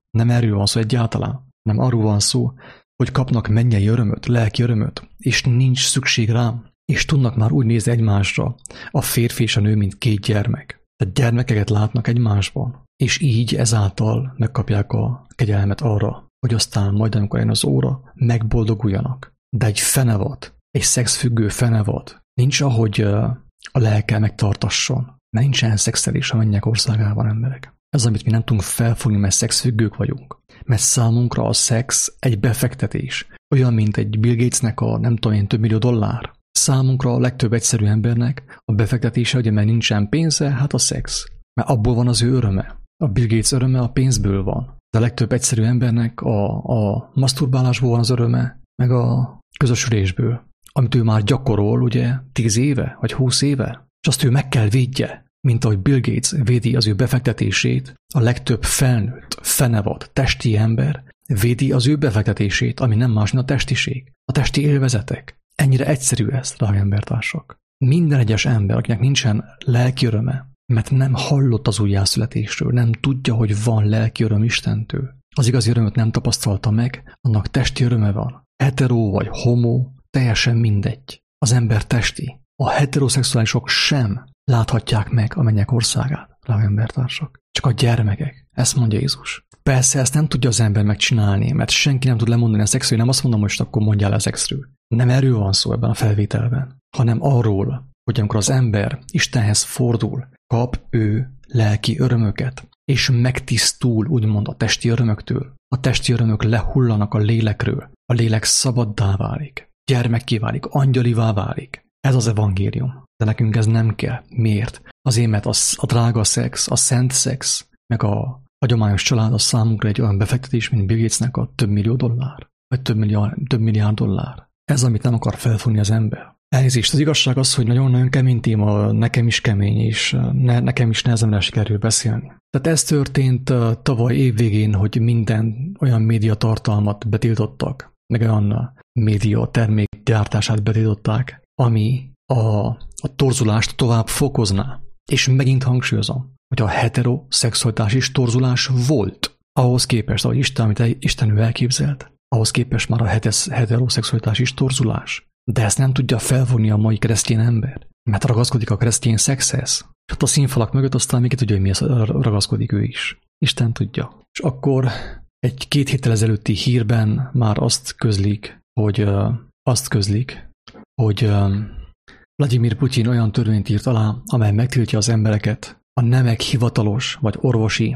Nem erről van szó egyáltalán. Nem arról van szó, hogy kapnak mennyei örömöt, lelki örömöt, és nincs szükség rám, és tudnak már úgy nézni egymásra, a férfi és a nő, mint két gyermek. Tehát gyermekeket látnak egymásban, és így ezáltal megkapják a kegyelmet arra, hogy aztán majd, amikor jön az óra, megboldoguljanak. De egy fenevad, egy szexfüggő fenevad, nincs ahogy a lelke megtartasson, mert nincsen szexelés a mennyek országában, emberek. Ez, amit mi nem tudunk felfogni, mert szexfüggők vagyunk. Mert számunkra a szex egy befektetés, olyan, mint egy Bill Gatesnek a nem tudom én több millió dollár. Számunkra a legtöbb egyszerű embernek a befektetése, ugye, mert nincsen pénze, hát a szex. Mert abból van az ő öröme. A Bill Gates öröme a pénzből van. De a legtöbb egyszerű embernek a, a maszturbálásból van az öröme, meg a közösülésből, amit ő már gyakorol, ugye, tíz éve, vagy húsz éve, és azt ő meg kell védje, mint ahogy Bill Gates védi az ő befektetését, a legtöbb felnőtt, fenevad, testi ember védi az ő befektetését, ami nem más, mint a testiség, a testi élvezetek. Ennyire egyszerű ez, drága embertársak. Minden egyes ember, akinek nincsen lelki öröme, mert nem hallott az újjászületésről, nem tudja, hogy van lelki öröm Istentől, az igazi örömöt nem tapasztalta meg, annak testi öröme van. Hetero vagy homo, teljesen mindegy. Az ember testi. A heteroszexuálisok sem láthatják meg a mennyek országát, drága embertársak. Csak a gyermekek. Ezt mondja Jézus. Persze ezt nem tudja az ember megcsinálni, mert senki nem tud lemondani a szexről. Nem azt mondom, hogy akkor mondjál le a szexről. Nem erről van szó ebben a felvételben, hanem arról, hogy amikor az ember Istenhez fordul, kap ő lelki örömöket, és megtisztul, úgymond, a testi örömöktől. A testi örömök lehullanak a lélekről. A lélek szabaddá válik. Gyermekké válik, angyalivá válik. Ez az evangélium. De nekünk ez nem kell. Miért? Azért, mert a, a drága szex, a szent szex, meg a hagyományos család az számunkra egy olyan befektetés, mint Bill Gatesnek a több millió dollár, vagy több milliárd, több milliárd dollár. Ez, amit nem akar felfogni az ember. Elnézést, az igazság az, hogy nagyon-nagyon kemény téma, nekem is kemény, és ne, nekem is nehezemre sikerül beszélni. Tehát ez történt tavaly évvégén, hogy minden olyan média tartalmat betiltottak, meg olyan média termék gyártását betiltották, ami a, a torzulást tovább fokozná. És megint hangsúlyozom, hogy a heteroszexualitás is torzulás volt. Ahhoz képest, ahogy Isten, amit Isten ő elképzelt, ahhoz képest már a heteroszexualitás is torzulás. De ezt nem tudja felfogni a mai keresztény ember, mert ragaszkodik a keresztény szexhez. És ott a színfalak mögött aztán még tudja, hogy mihez ragaszkodik ő is. Isten tudja. És akkor egy két héttel ezelőtti hírben már azt közlik, hogy uh, azt közlik, hogy uh, Vladimir Putyin olyan törvényt írt alá, amely megtiltja az embereket a nemek hivatalos vagy orvosi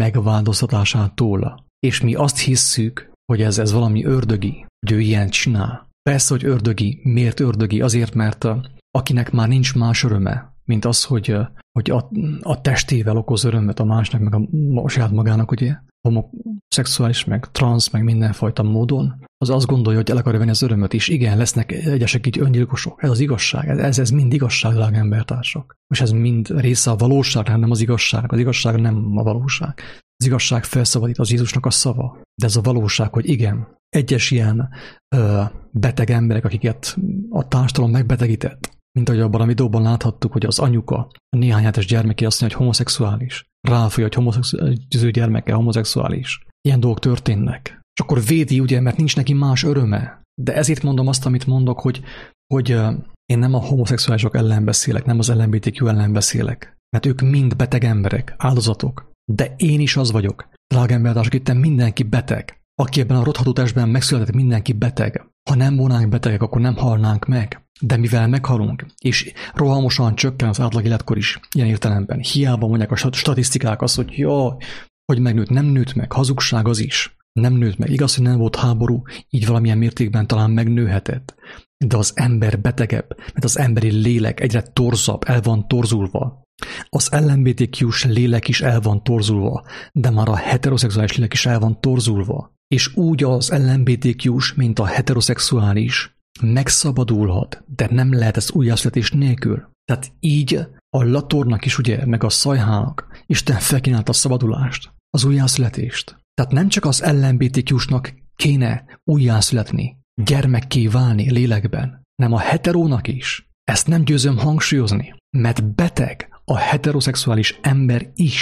megváltoztatásától. És mi azt hisszük, hogy ez, ez valami ördögi, hogy ő ilyen csinál. Persze, hogy ördögi. Miért ördögi? Azért, mert akinek már nincs más öröme, mint az, hogy, hogy a, a testével okoz örömet a másnak, meg a, a saját magának, ugye, homoszexuális, meg transz, meg mindenfajta módon, az azt gondolja, hogy el akarja venni az örömöt, és igen, lesznek egyesek így öngyilkosok. Ez az igazság. Ez, ez mind igazság, drága embertársak. És ez mind része a valóságnak, nem az igazság. Az igazság nem a valóság. Az igazság felszabadít, az Jézusnak a szava. De ez a valóság, hogy igen, egyes ilyen ö, beteg emberek, akiket a társadalom megbetegített, mint ahogy abban a videóban láthattuk, hogy az anyuka, a néhány hetes gyermeki azt mondja, hogy homoszexuális. Ráfújja, hogy homoszexuális, az ő gyermeke homoszexuális. Ilyen dolgok történnek. És akkor védi, ugye, mert nincs neki más öröme. De ezért mondom azt, amit mondok, hogy, hogy ö, én nem a homoszexuálisok ellen beszélek, nem az el em bé té kú ellen beszélek. Mert ők mind beteg emberek, áldozatok. De én is az vagyok. Drága embertársak, itt mindenki beteg. Aki ebben a rotható testben megszületett, mindenki beteg. Ha nem volnánk betegek, akkor nem halnánk meg. De mivel meghalunk, és rohamosan csökken az átlag életkor is ilyen értelemben, hiába mondják a statisztikák azt, hogy jó, hogy megnőtt, nem nőtt meg, hazugság az is. Nem nőtt meg. Igaz, hogy nem volt háború, így valamilyen mértékben talán megnőhetett. De az ember betegebb, mert az emberi lélek egyre torzabb, el van torzulva. Az el em bé té kú-s lélek is el van torzulva, de már a heteroszexuális lélek is el van torzulva. És úgy az el em bé té kú-s, mint a heteroszexuális megszabadulhat, de nem lehet ez újjászületés nélkül. Tehát így a latornak is, ugye, meg a szajhának Isten felkínálta a szabadulást, az újjászületést. Tehát nem csak az el em bé té kú-snak kéne újjászületni, gyermekké válni lélekben, nem a heterónak is. Ezt nem győzöm hangsúlyozni, mert beteg a heteroszexuális ember is.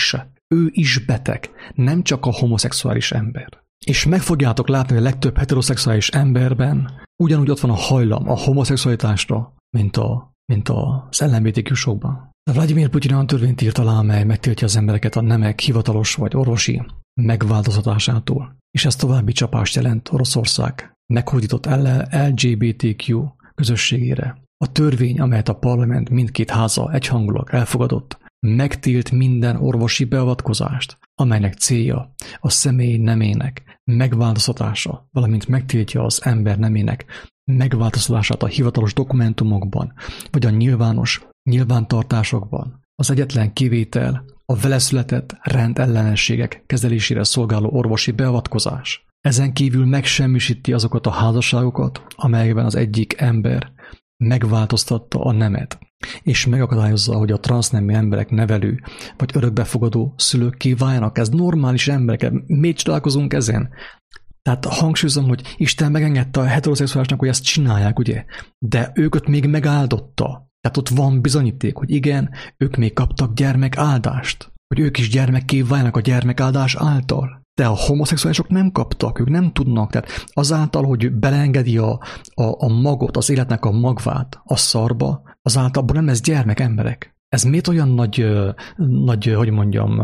Ő is beteg, nem csak a homoszexuális ember. És meg fogjátok látni, hogy a legtöbb heteroszexuális emberben ugyanúgy ott van a hajlam a homoszexualitásra, mint, a, mint az el em bé té kú-sokban. Vladimir Putyin olyan törvényt írt alá, amely megtiltja az embereket a nemek hivatalos vagy orvosi megváltoztatásától, és ez további csapást jelent Oroszország meghódított el gé bé té kú közösségére. A törvény, amelyet a parlament mindkét háza egyhangulag elfogadott, megtilt minden orvosi beavatkozást, amelynek célja a személy nemének megváltoztatása, valamint megtiltja az ember nemének megváltoztatását a hivatalos dokumentumokban, vagy a nyilvános nyilvántartásokban. Az egyetlen kivétel a vele született rendellenességek kezelésére szolgáló orvosi beavatkozás. Ezen kívül megsemmisíti azokat a házasságokat, amelyekben az egyik ember megváltoztatta a nemet, és megakadályozza, hogy a transznemű emberek nevelő vagy örökbefogadó szülőkké váljanak. Ez normális emberek, miért csodálkozunk ezen? Tehát hangsúlyozom, hogy Isten megengedte a heteroszexuálisnak, hogy ezt csinálják, ugye? De őket még megáldotta. Tehát ott van bizonyíték, hogy igen, ők még kaptak gyermekáldást, hogy ők is gyermekké válnak a gyermekáldás által. De a homoszexuálisok nem kaptak, ők nem tudnak. Tehát azáltal, hogy beleengedi a, a, a magot, az életnek a magvát a szarba, azáltal abban nem lesz gyermek emberek. Ez miért olyan nagy, nagy hogy mondjam,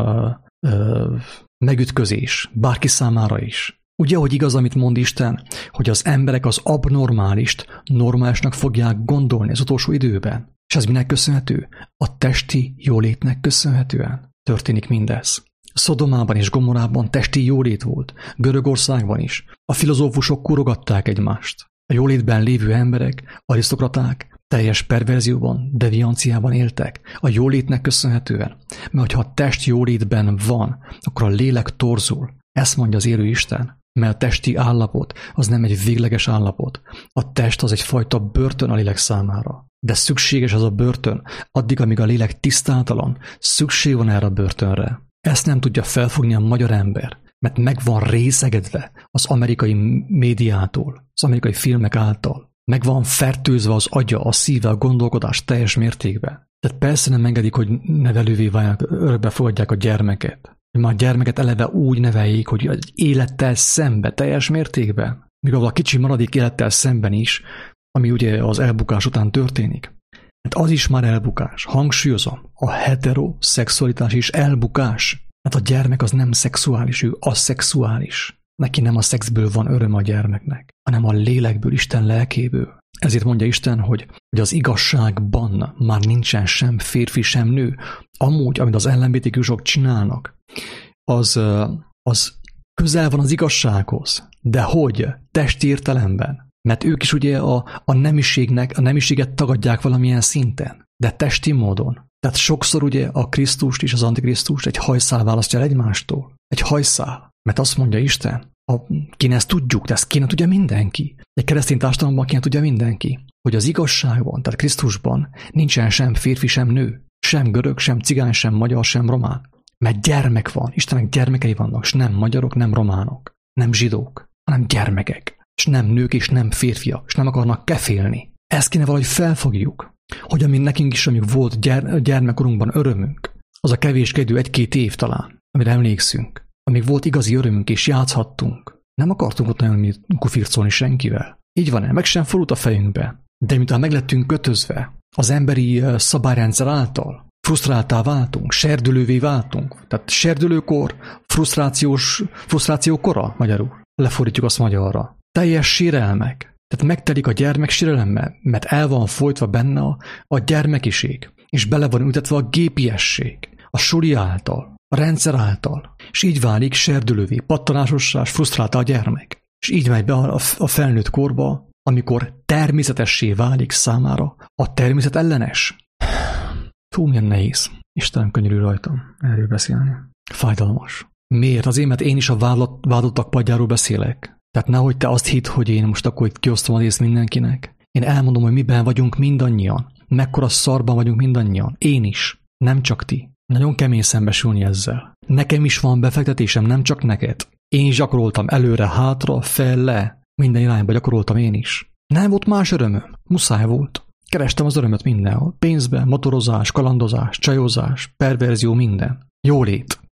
megütközés bárki számára is? Ugye, hogy igaz, amit mond Isten, hogy az emberek az abnormálist normálisnak fogják gondolni az utolsó időben. És ez minek köszönhető? A testi jólétnek köszönhetően történik mindez. Szodomában és Gomorrában testi jólét volt, Görögországban is. A filozófusok kurogatták egymást. A jólétben lévő emberek, arisztokraták teljes perverzióban, devianciában éltek. A jólétnek köszönhetően. Mert ha a test jólétben van, akkor a lélek torzul. Ezt mondja az élő Isten. Mert a testi állapot az nem egy végleges állapot. A test az egyfajta börtön a lélek számára. De szükséges az a börtön, addig, amíg a lélek tisztátalan, szükség van erre a börtönre. Ezt nem tudja felfogni a magyar ember, mert meg van részegedve az amerikai médiától, az amerikai filmek által. Meg van fertőzve az agya, a szíve, a gondolkodás teljes mértékben. Tehát persze nem engedik, hogy nevelővé váljanak, örökbe fogadják a gyermeket. Már a gyermeket eleve úgy neveljék, hogy az élettel szembe, teljes mértékben. Még a kicsi maradék élettel szemben is, ami ugye az elbukás után történik. Hát az is már elbukás. Hangsúlyozom, a heteroszexualitás is elbukás. Hát a gyermek az nem szexuális, ő aszexuális. Neki nem a szexből van öröm a gyermeknek, hanem a lélekből, Isten lelkéből. Ezért mondja Isten, hogy, hogy az igazságban már nincsen sem férfi, sem nő. Amúgy, amit az el em bé té kú-sok csinálnak, az, az közel van az igazsághoz. De hogy? Testi értelemben. Mert ők is ugye a, a nemiségnek, a nemiséget tagadják valamilyen szinten, de testi módon. Tehát sokszor ugye a Krisztust és az Antikrisztust egy hajszál választja el egymástól. Egy hajszál. Mert azt mondja Isten, a, kéne ezt tudjuk, de ezt kéne tudja mindenki. Egy keresztény társadalomban kéne tudja mindenki, hogy az igazságban, tehát Krisztusban nincsen sem férfi, sem nő, sem görög, sem cigány, sem magyar, sem román. Mert gyermek van, Istennek gyermekei vannak, és nem magyarok, nem románok, nem zsidók, hanem gyermekek. És nem nők, és nem férfiak, és nem akarnak kefélni. Ezt kéne valahogy felfogjuk, hogy amíg nekünk is, amíg volt gyere, gyermekkorunkban örömünk, az a kevéskedő egy-két év talán, amire emlékszünk, amíg volt igazi örömünk, és játszhattunk. Nem akartunk ott nagyon kufircolni senkivel. Így van-e? Meg sem fordult a fejünkbe. De mintha meg lettünk kötözve az emberi szabályrendszer által, frusztráltá váltunk, serdülővé váltunk. Tehát serdülőkor, frusztrációs, frusztráció kora, magyarul. Lefordítjuk azt magyarra. Teljes sérelmek. Tehát megtelik a gyermek sérelemmel, mert el van folytva benne a, a gyermekiség, és bele van ültetve a gépiesség, a suli által, a rendszer által, és így válik serdülővé, pattanásossá, és frusztrálta a gyermek. És így megy be a, a felnőtt korba, amikor természetessé válik számára a természet ellenes. Fú, milyen nehéz. Istenem, könyörülj rajtam erről beszélni. Fájdalmas. Miért? Azért, mert én is a vádlottak padjáról beszélek. Tehát nehogy te azt hidd, hogy én most akkor itt kiosztom az ész mindenkinek. Én elmondom, hogy miben vagyunk mindannyian. Mekkora szarban vagyunk mindannyian. Én is. Nem csak ti. Nagyon kemény szembesülni ezzel. Nekem is van befektetésem, nem csak neked. Én is gyakoroltam előre, hátra, fel, le. Minden irányba gyakoroltam én is. Nem volt más örömöm. Muszáj volt. Kerestem az örömöt mindenhol. Pénzbe, motorozás, kalandozás, csajozás, perverzió, minden. Jólét.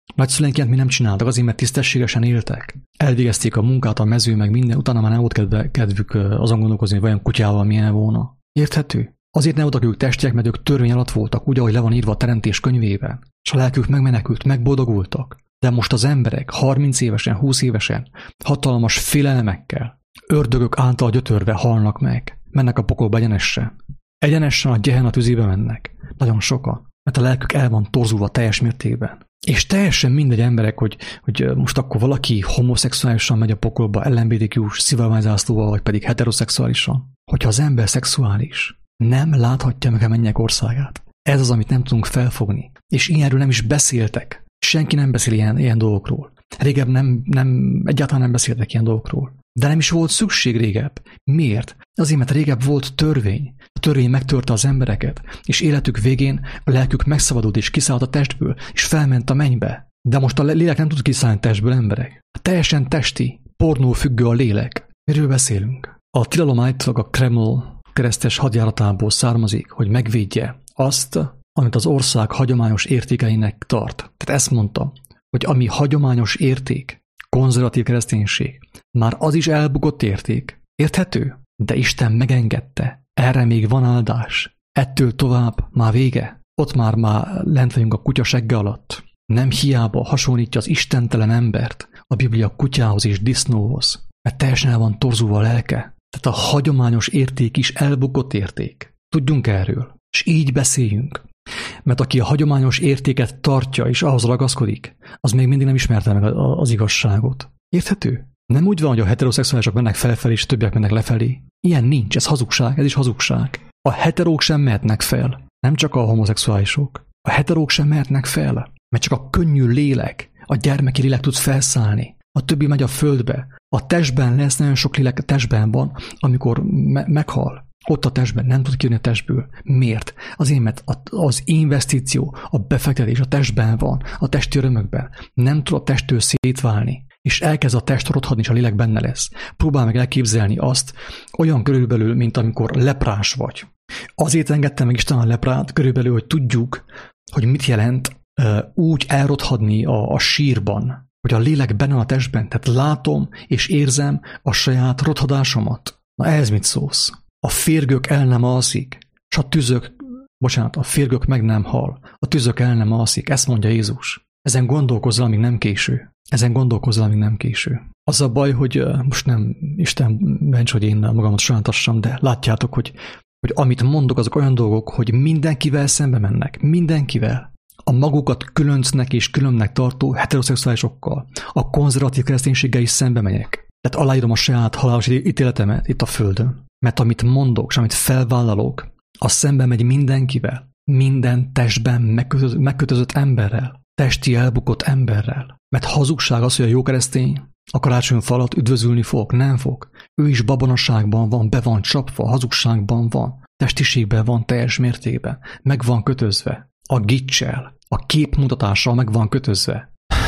Nagyszüleinként mi nem csináltak, azért, mert tisztességesen éltek. Elvégezték a munkát, a mező, meg minden, utána már nem volt kedve, kedvük azon gondolkozni, hogy vajon kutyával milyen volna. Érthető? Azért nem voltak ők testiek, mert ők törvény alatt voltak, úgy, ahogy le van írva a teremtés könyvében. És a lelkük megmenekült, megboldogultak. De most az emberek harminc évesen, húsz évesen, hatalmas félelmekkel, ördögök által gyötörve halnak meg, mennek a pokolba egyenesen. Egyenesen a Gehenna tüzébe mennek. Nagyon sokan. Mert a lelkük el van torzulva teljes mértékben. És teljesen mindegy emberek, hogy, hogy most akkor valaki homoszexuálisan megy a pokolba, el em bé té kú-s szivárványzászlóval, vagy pedig heteroszexuálisan. Hogyha az ember szexuális, nem láthatja meg a mennyek országát. Ez az, amit nem tudunk felfogni. És ilyenről nem is beszéltek. Senki nem beszél ilyen, ilyen dolgokról. Régebb nem, nem, egyáltalán nem beszéltek ilyen dolgokról. De nem is volt szükség régebb. Miért? Azért, mert régebb volt törvény. A törvény megtörte az embereket, és életük végén a lelkük megszabadult és kiszállt a testből, és felment a mennybe. De most a lélek nem tud kiszállni a testből, emberek. Teljesen testi, pornó függő a lélek. Miről beszélünk? A tilalom állítólag a Kreml keresztes hadjáratából származik, hogy megvédje azt, amit az ország hagyományos értékeinek tart. Tehát ezt mondta, hogy ami hagyományos érték, konzervatív kereszténység, már az is elbukott érték. Érthető? De Isten megengedte. Erre még van áldás. Ettől tovább már vége. Ott már már lent vagyunk a kutya segge alatt. Nem hiába hasonlítja az istentelen embert a Biblia kutyához és disznóhoz, mert teljesen el van torzulva a lelke. Tehát a hagyományos érték is elbukott érték. Tudjunk erről, és így beszéljünk. Mert aki a hagyományos értéket tartja és ahhoz ragaszkodik, az még mindig nem ismerte meg az igazságot. Érthető? Nem úgy van, hogy a heteroszexuálisok mennek felfelé, és többiek mennek lefelé. Ilyen nincs, ez hazugság, ez is hazugság. A heterók sem mehetnek fel, nem csak a homoszexuálisok. A heterók sem mehetnek fel, mert csak a könnyű lélek, a gyermeki lélek tud felszállni. A többi megy a földbe. A testben lesz, nagyon sok lélek a testben van, amikor me- meghal. Ott a testben, nem tud kijönni a testből. Miért? Azért, mert az investíció, a befektetés a testben van, a testi örömökben. Nem tud a testtől szétválni, és elkezd a test rothadni, és a lélek benne lesz. Próbálj meg elképzelni azt olyan körülbelül, mint amikor leprás vagy. Azért engedte meg Isten a leprát körülbelül, hogy tudjuk, hogy mit jelent uh, úgy elrothadni a, a sírban, hogy a lélek benne a testben. Tehát látom és érzem a saját rothadásomat. Na ehhez mit szólsz? A férgök el nem alszik, és a tüzök, bocsánat, a férgök meg nem hal, a tüzök el nem alszik, ezt mondja Jézus. Ezen gondolkozzál, amíg nem késő. Ezen gondolkozzál, amíg nem késő. Az a baj, hogy most nem, Isten ments, hogy én magamat sajnáltassam, de látjátok, hogy, hogy amit mondok, azok olyan dolgok, hogy mindenkivel szembe mennek. Mindenkivel. A magukat különcnek és különnek tartó heteroszexuálisokkal, a konzervatív kereszténységgel is szembe megyek. Tehát aláírom a saját halálos ítéletemet itt a földön. Mert amit mondok, és amit felvállalok, az szembe megy mindenkivel. Minden testben megkötözött, megkötözött emberrel. Testi elbukott emberrel. Mert hazugság az, hogy a jó keresztény a karácsonyfa alatt üdvözülni fog. Nem fog. Ő is babonaságban van, be van csapva, hazugságban van. Testiségben van teljes mértékben. Meg van kötözve. A gicsel, a képmutatással meg van kötözve.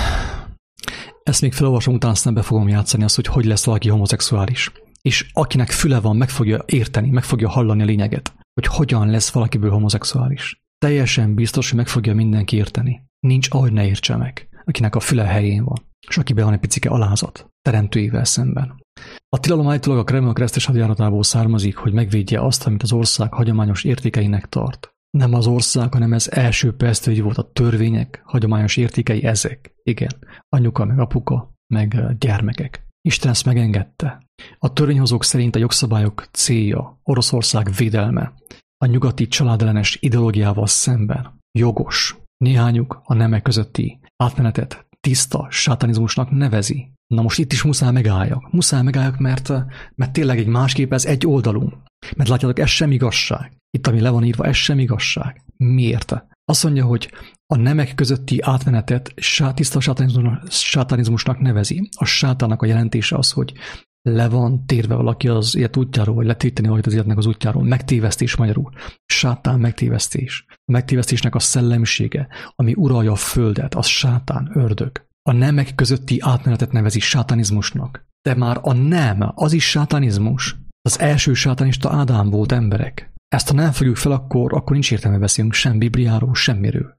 Ezt még felolvasom, utána aztán be fogom játszani azt, hogy hogy lesz valaki homoszexuális. És akinek füle van, meg fogja érteni, meg fogja hallani a lényeget, hogy hogyan lesz valakiből homoszexuális. Teljesen biztos, hogy meg fogja mindenki érteni. Nincs, ahogy ne értse meg, akinek a füle helyén van, és akiben van egy picike alázat, teremtőivel szemben. A tilalom állítólag a Kreml keresztes hadjáratából származik, hogy megvédje azt, amit az ország hagyományos értékeinek tart. Nem az ország, hanem ez első perctől így volt, a törvények, hagyományos értékei ezek. Igen, anyuka, meg apuka, meg gyermekek. Isten ezt megengedte. A törvényhozók szerint a jogszabályok célja Oroszország védelme, a nyugati családellenes ideológiával szemben. Jogos. Néhányuk a nemek közötti átmenetet tiszta sátanizmusnak nevezi. Na most itt is muszáj megálljak. Muszáj megálljak, mert, mert tényleg egy másképp ez egy oldalú. Mert látjátok, ez sem igazság. Itt, ami le van írva, ez sem igazság. Miért? Azt mondja, hogy a nemek közötti átmenetet tiszta sátanizmusnak nevezi. A sátának a jelentése az, hogy le van térve valaki az élet útjáról, vagy letéteni valakit az életnek az útjáról. Megtévesztés magyarul. Sátán megtévesztés. A megtévesztésnek a szellemisége, ami uralja a földet, az sátán, ördög. A nemek közötti átmenetet nevezi sátanizmusnak. De már a nem, az is sátanizmus. Az első sátanista Ádám volt, emberek. Ezt ha nem fogjuk fel, akkor, akkor nincs értelme beszélünk sem Bibliáról, semmiről.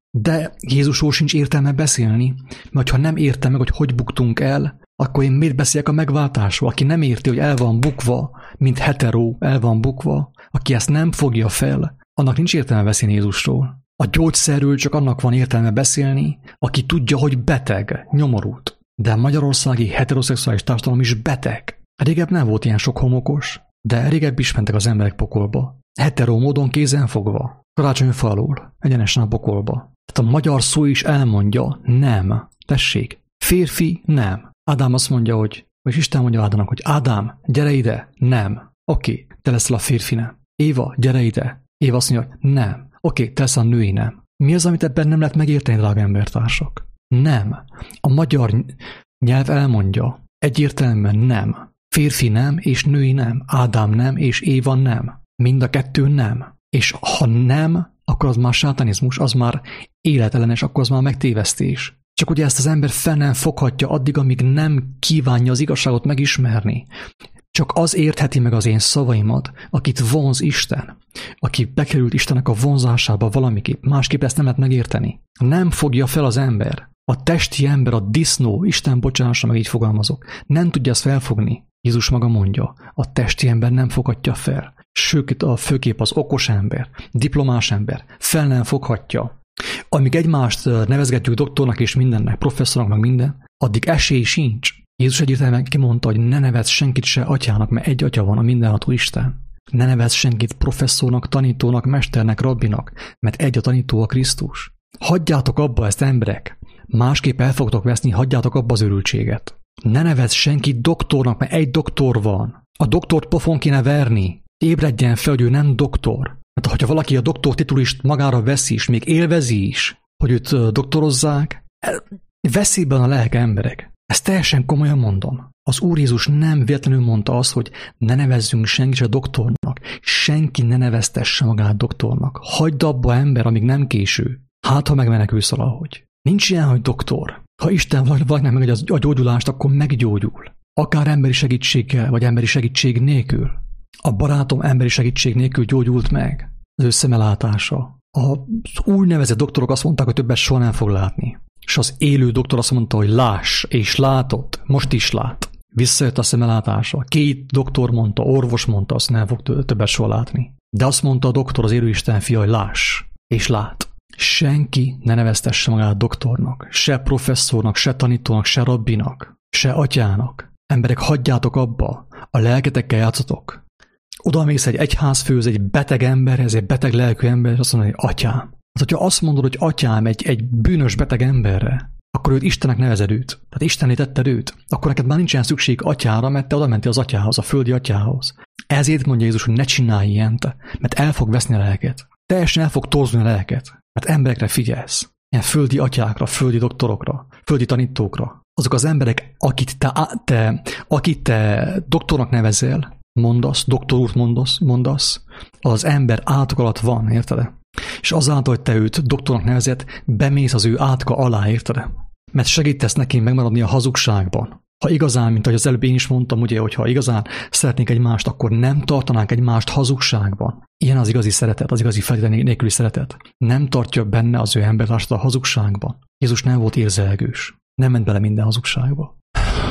De Jézusról sincs értelme beszélni, mert ha nem értem meg, hogy hogy buktunk el, akkor én miért beszéljek a megváltásról? Aki nem érti, hogy el van bukva, mint hetero, el van bukva, aki ezt nem fogja fel, annak nincs értelme beszélni Jézusról. A gyógyszerről csak annak van értelme beszélni, aki tudja, hogy beteg, nyomorult. De a magyarországi heteroszexuális társadalom is beteg. Régebb nem volt ilyen sok homokos, de régebb is mentek az emberek pokolba. Hetero módon kézenfogva, karácsonyfa alól, egyenesen a pokolba. Tehát a magyar szó is elmondja, nem. Tessék, férfi, nem. Ádám azt mondja, hogy, vagy Isten mondja Ádámnak, hogy Ádám, gyere ide, nem. Oké, te leszel a férfi, nem. Éva, gyere ide. Éva azt mondja, hogy nem. Oké, te leszel a női, nem. Mi az, amit ebben nem lehet megérteni, drága embertársak? Nem. A magyar nyelv elmondja, egyértelműen nem. Férfi nem, és női nem. Ádám nem, és Éva nem. Mind a kettő nem. És ha nem, akkor az már sátanizmus, az már életellenes, akkor az már megtévesztés. Csak ugye ezt az ember fel nem foghatja addig, amíg nem kívánja az igazságot megismerni. Csak az értheti meg az én szavaimat, akit vonz Isten, aki bekerült Istennek a vonzásába valamiképp, másképp ezt nem lehet megérteni. Nem fogja fel az ember. A testi ember, a disznó, Isten bocsássa, meg így fogalmazok, nem tudja ezt felfogni. Jézus maga mondja, a testi ember nem fogadja fel. Sőt, a főkép az okos ember, diplomás ember, fel nem foghatja. Amíg egymást nevezgetjük doktornak és mindennek, professzornak, meg minden, addig esély sincs. Jézus egyértelműen kimondta, hogy ne nevezz senkit se atyának, mert egy atya van, a mindenható Isten. Ne nevezz senkit professzornak, tanítónak, mesternek, rabbinak, mert egy a tanító a Krisztus. Hagyjátok abba ezt, emberek. Másképp el fogtok veszni, hagyjátok abba az örültséget. Ne nevezz senkit doktornak, mert egy doktor van. A doktort pofon kéne verni. Ébredjen fel, hogy ő nem doktor. Mert hogyha valaki a doktor titulist magára veszi, és még élvezi is, hogy őt doktorozzák, veszélyben a lelke, emberek. Ezt teljesen komolyan mondom. Az Úr Jézus nem véletlenül mondta azt, hogy ne nevezzünk senkit a doktornak. Senki ne neveztesse magát doktornak. Hagyd abba, ember, amíg nem késő. Hát, ha megmenekülsz valahogy. Nincs ilyen, hogy doktor. Ha Isten valakinek meg a gyógyulást, akkor meggyógyul. Akár emberi segítséggel, vagy emberi segítség nélkül. A barátom emberi segítség nélkül gyógyult meg. Az ő szemelátása. Az úgynevezett doktorok azt mondták, hogy többet soha nem fog látni. És az élő doktor azt mondta, hogy láss, és látott, most is lát. Visszajött a szemelátása. Két doktor mondta, orvos mondta, azt nem fog többet soha látni. De azt mondta a doktor, az élő Isten fia, hogy láss, és lát. Senki ne neveztesse magát doktornak, se professzornak, se tanítónak, se rabbinak, se atyának. Emberek, hagyjátok abba, a lelketekkel játszotok. Oda mész egy egyházfőhöz, egy beteg emberhez, egy beteg lelkű emberhez, azt mondod, hogy atyám. Hát, hogyha azt mondod, hogy atyám egy, egy bűnös beteg emberre, akkor őt Istennek nevezed őt. Tehát Istenné tetted őt. Akkor neked már nincsen szükség atyára, mert te oda mentél az atyához, a földi atyához. Ezért mondja Jézus, hogy ne csinálj ilyent, mert el fog veszni a lelket. Teljesen el fog torzulni a lelket, mert emberekre figyelsz. Ilyen földi atyákra, földi doktorokra, földi tanítókra. Azok az emberek, akit te, te, akit te doktornak nevezel, mondasz, doktor úrt mondasz, mondasz, az ember átok alatt van, érted? És azáltal, hogy te őt doktornak nevezed, bemész az ő átka alá, érted? Mert segítesz neki megmaradni a hazugságban. Ha igazán, mint ahogy az előbb én is mondtam, ugye, hogy ha igazán szeretnénk egymást, akkor nem tartanánk egymást hazugságban. Ilyen az igazi szeretet, az igazi feltétel nélküli szeretet. Nem tartja benne az ő embertársat a hazugságban. Jézus nem volt érzelgős. Nem ment bele minden hazugságba.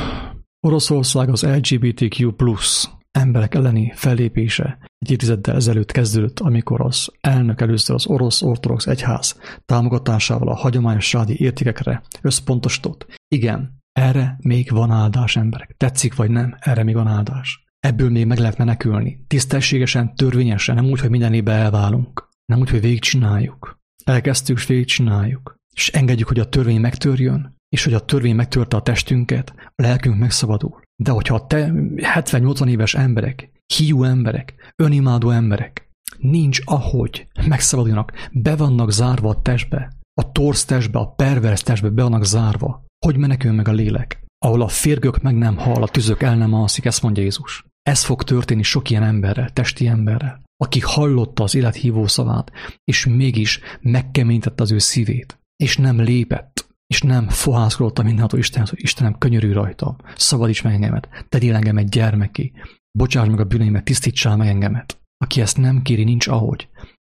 Oroszország az el gé bé té kú plusz emberek elleni fellépése egy évtizeddel ezelőtt kezdődött, amikor az elnök először az orosz ortodox egyház támogatásával a hagyományos családi értékekre összpontosított. Igen, erre még van áldás, emberek. Tetszik vagy nem, erre még van áldás. Ebből még meg lehet menekülni. Tisztességesen, törvényesen, nem úgy, hogy minden évben elválunk. Nem úgy, hogy végigcsináljuk. Elkezdtük, és végigcsináljuk. És engedjük, hogy a törvény megtörjön, és hogy a törvény megtörte a testünket, a lelkünk megszabadul. De hogyha a te hetven-nyolcvan éves emberek, hiú emberek, önimádó emberek, nincs ahogy megszabadulnak, be vannak zárva a testbe, a torz testbe, a pervers testbe be vannak zárva, hogy menekül meg a lélek, ahol a férgök meg nem hal, a tüzök el nem alszik, ezt mondja Jézus. Ez fog történni sok ilyen emberrel, testi emberrel, aki hallotta az élet hívó szavát, és mégis megkeményítette az ő szívét, és nem lépett, és nem fohászkodott a mindenható Istenhez, hogy Istenem, könyörülj rajtam, szabadíts meg engemet, tegyél engem egy gyermeké, bocsáss meg a bűneimet, tisztítsál meg engemet. Aki ezt nem kéri, nincs ahogy.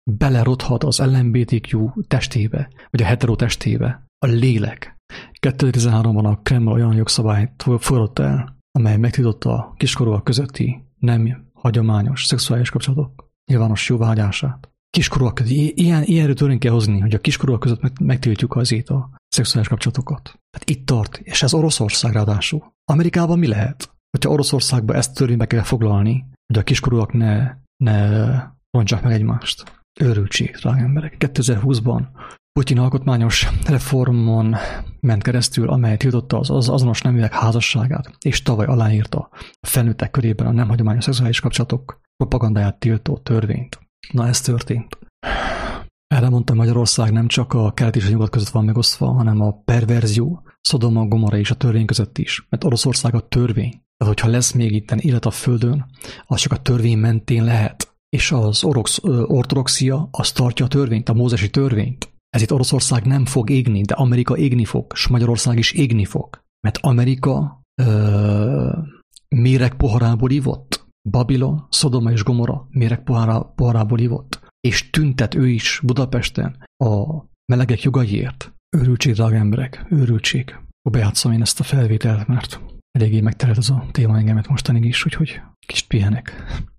belerothat az el em bé té kú testébe, vagy a hetero testébe, a lélek. kétezer-tizenháromban a Kreml olyan jogszabályt fogadott el, amely megtiltotta a kiskorúak közötti nem hagyományos szexuális kapcsolatok nyilvános jóváhagyását. Kiskorúak között, ilyen, ilyenről törvényt kell hozni, hogy a kiskorúak között megtiltjuk azért a szexuális kapcsolatokat. Tehát itt tart, és ez Oroszország ráadásul. Amerikában mi lehet? Hogyha Oroszországban ezt törvénybe kell foglalni, hogy a kiskorúak ne, ne rontsák meg egymást. Őrültség, drága emberek. kétezer-húszban Putyin alkotmányos reformon ment keresztül, amely tiltotta az, az azonos neműek házasságát, és tavaly aláírta a felnőttek körében a nem hagyományos szexuális kapcsolatok propagandáját tiltó törvényt. Na, ez történt. Erre mondtam, Magyarország nem csak a kelet és a nyugat között van megosztva, hanem a perverzió, Szodoma, Gomorra és a törvény között is. Mert Oroszország a törvény. Tehát, hogyha lesz még itten élet a földön, az csak a törvény mentén lehet. És az orosz, ortodoxia az tartja a törvényt, a mózesi törvényt. Ezért Oroszország nem fog égni, de Amerika égni fog, és Magyarország is égni fog. Mert Amerika ö, méreg poharából ivott. Babilon, Szodoma és Gomorra méreg poharából ivott. És tüntet ő is Budapesten a melegek jogaiért. Őrültség, drága emberek, őrültség. Bejátszom én ezt a felvételt, mert eléggé megterelt az a téma engemet mostanig is, úgyhogy kicsit pihenek.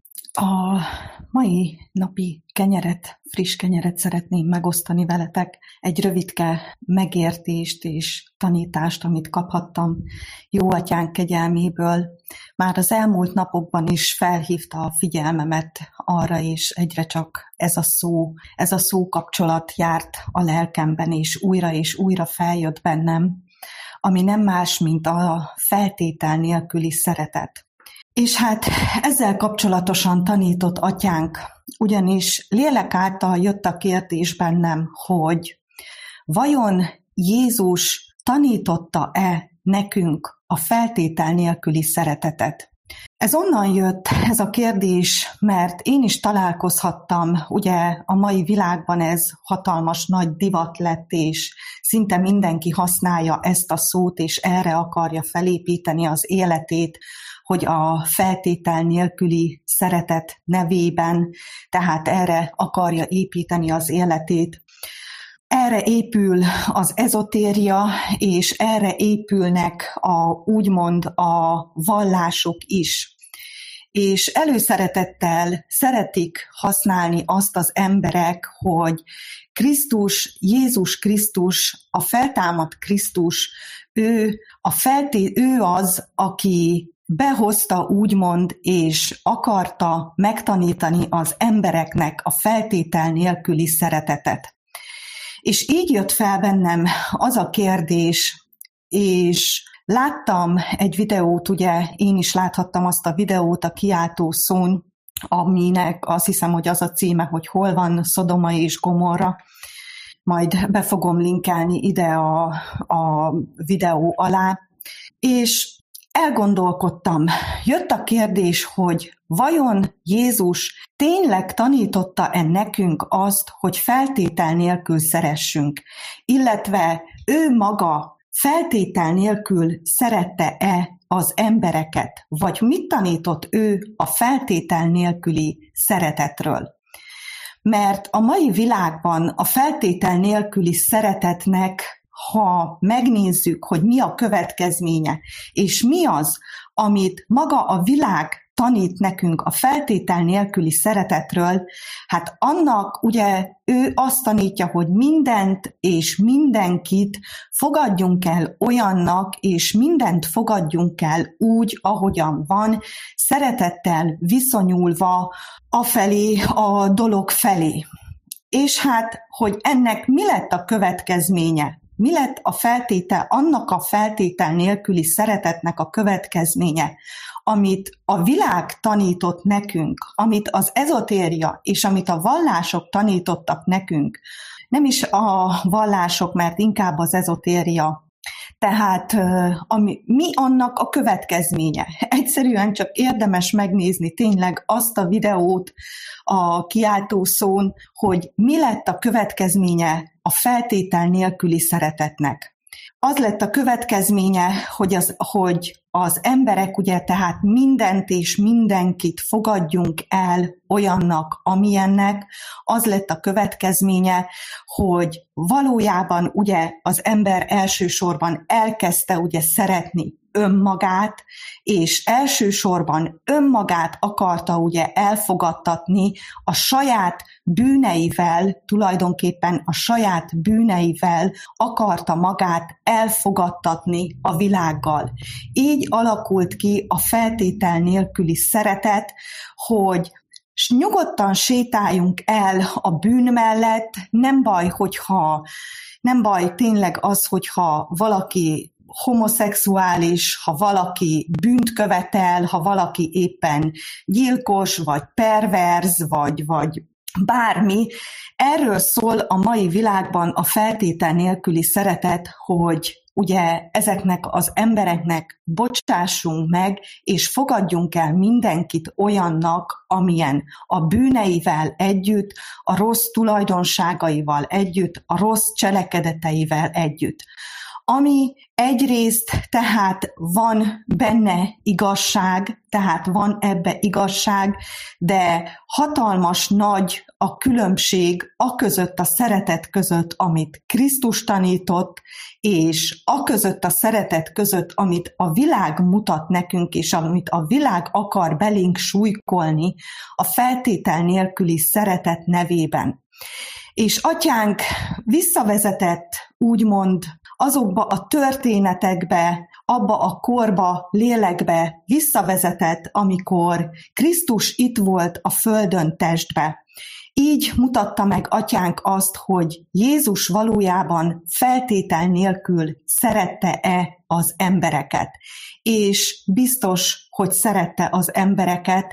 A mai napi kenyeret, friss kenyeret szeretném megosztani veletek. Egy rövidke megértést és tanítást, amit kaphattam Jó Atyánk kegyelméből. Már az elmúlt napokban is felhívta a figyelmemet arra, és egyre csak ez a szó, ez a szó kapcsolat járt a lelkemben, és újra és újra feljött bennem, ami nem más, mint a feltétel nélküli szeretet. És hát ezzel kapcsolatosan tanított atyánk, ugyanis lélek által jött a kérdés bennem, hogy vajon Jézus tanította-e nekünk a feltétel nélküli szeretetet? Ez onnan jött, ez a kérdés, mert én is találkozhattam, ugye a mai világban ez hatalmas nagy divat lett, és szinte mindenki használja ezt a szót, és erre akarja felépíteni az életét, hogy a feltétel nélküli szeretet nevében, tehát erre akarja építeni az életét. Erre épül az ezotéria, és erre épülnek a, úgymond a vallások is. És előszeretettel szeretik használni azt az emberek, hogy Krisztus, Jézus Krisztus, a feltámadt Krisztus, ő, a felté, ő az, aki behozta úgymond, és akarta megtanítani az embereknek a feltétel nélküli szeretetet. És így jött fel bennem az a kérdés, és láttam egy videót, ugye én is láthattam azt a videót a Kiáltó szón, aminek azt hiszem, hogy az a címe, hogy hol van Szodoma és Gomorra. Majd be fogom linkelni ide a, a videó alá. És elgondolkodtam, jött a kérdés, hogy vajon Jézus tényleg tanította-e nekünk azt, hogy feltétel nélkül szeressünk, illetve ő maga feltétel nélkül szerette-e az embereket, vagy mit tanított ő a feltétel nélküli szeretetről? Mert a mai világban a feltétel nélküli szeretetnek, ha megnézzük, hogy mi a következménye, és mi az, amit maga a világ tanít nekünk a feltétel nélküli szeretetről, hát annak ugye ő azt tanítja, hogy mindent és mindenkit fogadjunk el olyannak, és mindent fogadjunk el úgy, ahogyan van, szeretettel viszonyulva afelé, a dolog felé. És hát, hogy ennek mi lett a következménye? Mi lett a feltétel, annak a feltétel nélküli szeretetnek a következménye, amit a világ tanított nekünk, amit az ezotéria és amit a vallások tanítottak nekünk. Nem is a vallások, mert inkább az ezotéria. Tehát ami, mi annak a következménye? Egyszerűen csak érdemes megnézni tényleg azt a videót a Kiáltó szón, hogy mi lett a következménye a feltétel nélküli szeretetnek. az lett a következménye, hogy az, hogy az emberek ugye tehát mindent és mindenkit fogadjunk el olyannak, amilyennek, az lett a következménye, hogy valójában ugye az ember elsősorban elkezdte ugye szeretni önmagát, és elsősorban önmagát akarta ugye elfogadtatni a saját bűneivel, tulajdonképpen a saját bűneivel akarta magát elfogadtatni a világgal. Így alakult ki a feltétel nélküli szeretet, hogy és nyugodtan sétáljunk el a bűn mellett, nem baj, hogyha, nem baj tényleg az, hogyha valaki homoszexuális, ha valaki bűnt követel, ha valaki éppen gyilkos, vagy perverz, vagy, vagy bármi. Erről szól a mai világban a feltétel nélküli szeretet, hogy ugye ezeknek az embereknek bocsássunk meg, és fogadjunk el mindenkit olyannak, amilyen a bűneivel együtt, a rossz tulajdonságaival együtt, a rossz cselekedeteivel együtt. Ami egyrészt tehát van benne igazság, tehát van ebbe igazság, de hatalmas nagy a különbség a között, a szeretet között, amit Krisztus tanított, és a között a szeretet között, amit a világ mutat nekünk, és amit a világ akar belénk súlykolni a feltétel nélküli szeretet nevében. És atyánk visszavezetett, úgymond, azokba a történetekbe, abba a korba, lélekbe visszavezetett, amikor Krisztus itt volt a földön testbe. Így mutatta meg atyánk azt, hogy Jézus valójában feltétel nélkül szerette-e az embereket. És biztos, hogy szerette az embereket,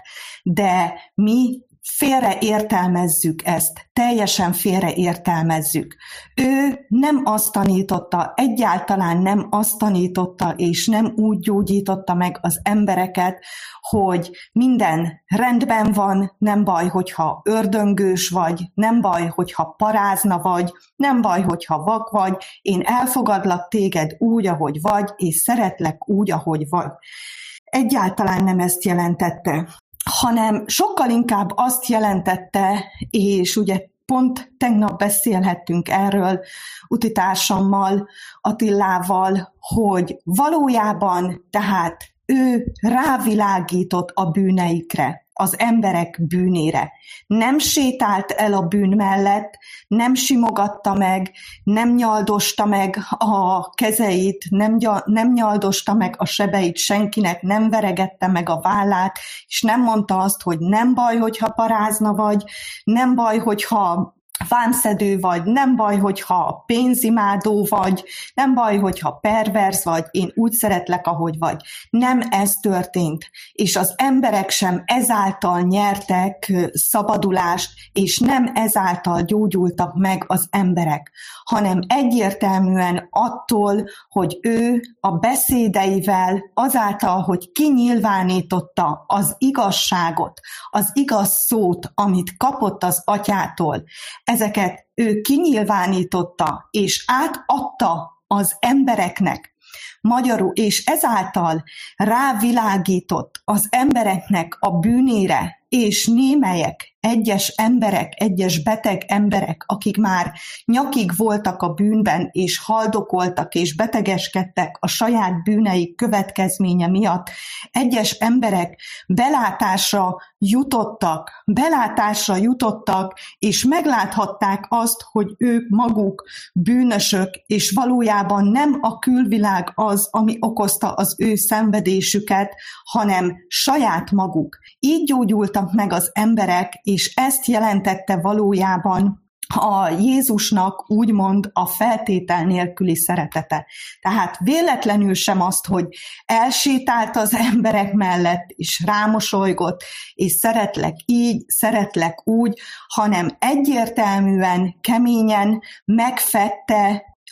de mi félreértelmezzük ezt, teljesen félreértelmezzük. Ő nem azt tanította, egyáltalán nem azt tanította, és nem úgy gyógyította meg az embereket, hogy minden rendben van, nem baj, hogyha ördöngős vagy, nem baj, hogyha parázna vagy, nem baj, hogyha vak vagy, én elfogadlak téged úgy, ahogy vagy, és szeretlek úgy, ahogy vagy. Egyáltalán nem ezt jelentette, hanem sokkal inkább azt jelentette, és ugye pont tegnap beszélhettünk erről utitársammal, Attilával, hogy valójában tehát ő rávilágított a bűneikre, az emberek bűnére. Nem sétált el a bűn mellett, nem simogatta meg, nem nyaldosta meg a kezeit, nem, nem nyaldosta meg a sebeit senkinek, nem veregette meg a vállát, és nem mondta azt, hogy nem baj, hogyha parázna vagy, nem baj, hogyha vámszedő vagy, nem baj, hogyha pénzimádó vagy, nem baj, hogyha perverz vagy, én úgy szeretlek, ahogy vagy. Nem ez történt, és az emberek sem ezáltal nyertek szabadulást, és nem ezáltal gyógyultak meg az emberek, hanem egyértelműen attól, hogy ő a beszédeivel, azáltal, hogy kinyilvánította az igazságot, az igaz szót, amit kapott az atyától, ezeket ő kinyilvánította, és átadta az embereknek, magyarul, és ezáltal rávilágított az embereknek a bűnére, és némelyek, egyes emberek, egyes beteg emberek, akik már nyakig voltak a bűnben, és haldokoltak, és betegeskedtek a saját bűneik következménye miatt, egyes emberek belátásra jutottak, belátásra jutottak, és megláthatták azt, hogy ők maguk bűnösök, és valójában nem a külvilág az, ami okozta az ő szenvedésüket, hanem saját maguk. Így gyógyultak meg az emberek, és ezt jelentette valójában a Jézusnak úgymond a feltétel nélküli szeretete. Tehát véletlenül sem azt, hogy elsétált az emberek mellett, és rámosolygott, és szeretlek így, szeretlek úgy, hanem egyértelműen, keményen megfedte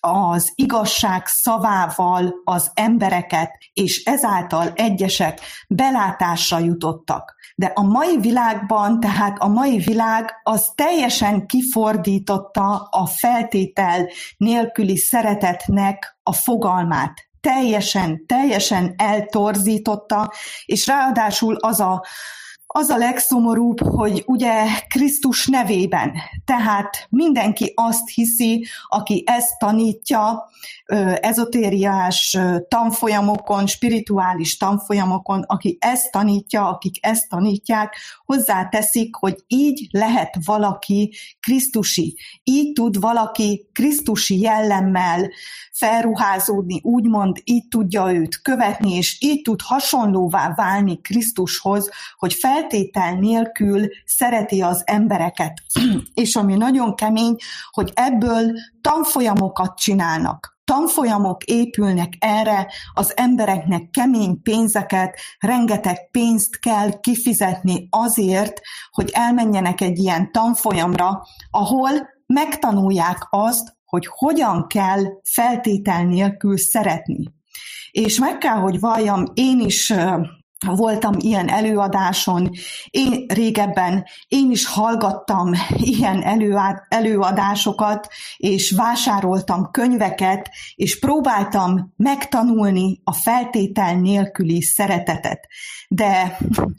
az igazság szavával az embereket, és ezáltal egyesek belátásra jutottak. De a mai világban, tehát a mai világ az teljesen kifordította a feltétel nélküli szeretetnek a fogalmát. Teljesen, teljesen eltorzította, és ráadásul az a Az a legszomorúbb, hogy ugye Krisztus nevében, tehát mindenki azt hiszi, aki ezt tanítja, ezotériás tanfolyamokon, spirituális tanfolyamokon, aki ezt tanítja, akik ezt tanítják, hozzáteszik, hogy így lehet valaki krisztusi, így tud valaki krisztusi jellemmel felruházódni, úgymond így tudja őt követni, és így tud hasonlóvá válni Krisztushoz, hogy feltétel nélkül szereti az embereket. És ami nagyon kemény, hogy ebből tanfolyamokat csinálnak. Tanfolyamok épülnek erre, az embereknek kemény pénzeket, rengeteg pénzt kell kifizetni azért, hogy elmenjenek egy ilyen tanfolyamra, ahol megtanulják azt, hogy hogyan kell feltétel nélkül szeretni. És meg kell, hogy valljam, én is voltam ilyen előadáson, én régebben én is hallgattam ilyen előadásokat, és vásároltam könyveket, és próbáltam megtanulni a feltétel nélküli szeretetet. De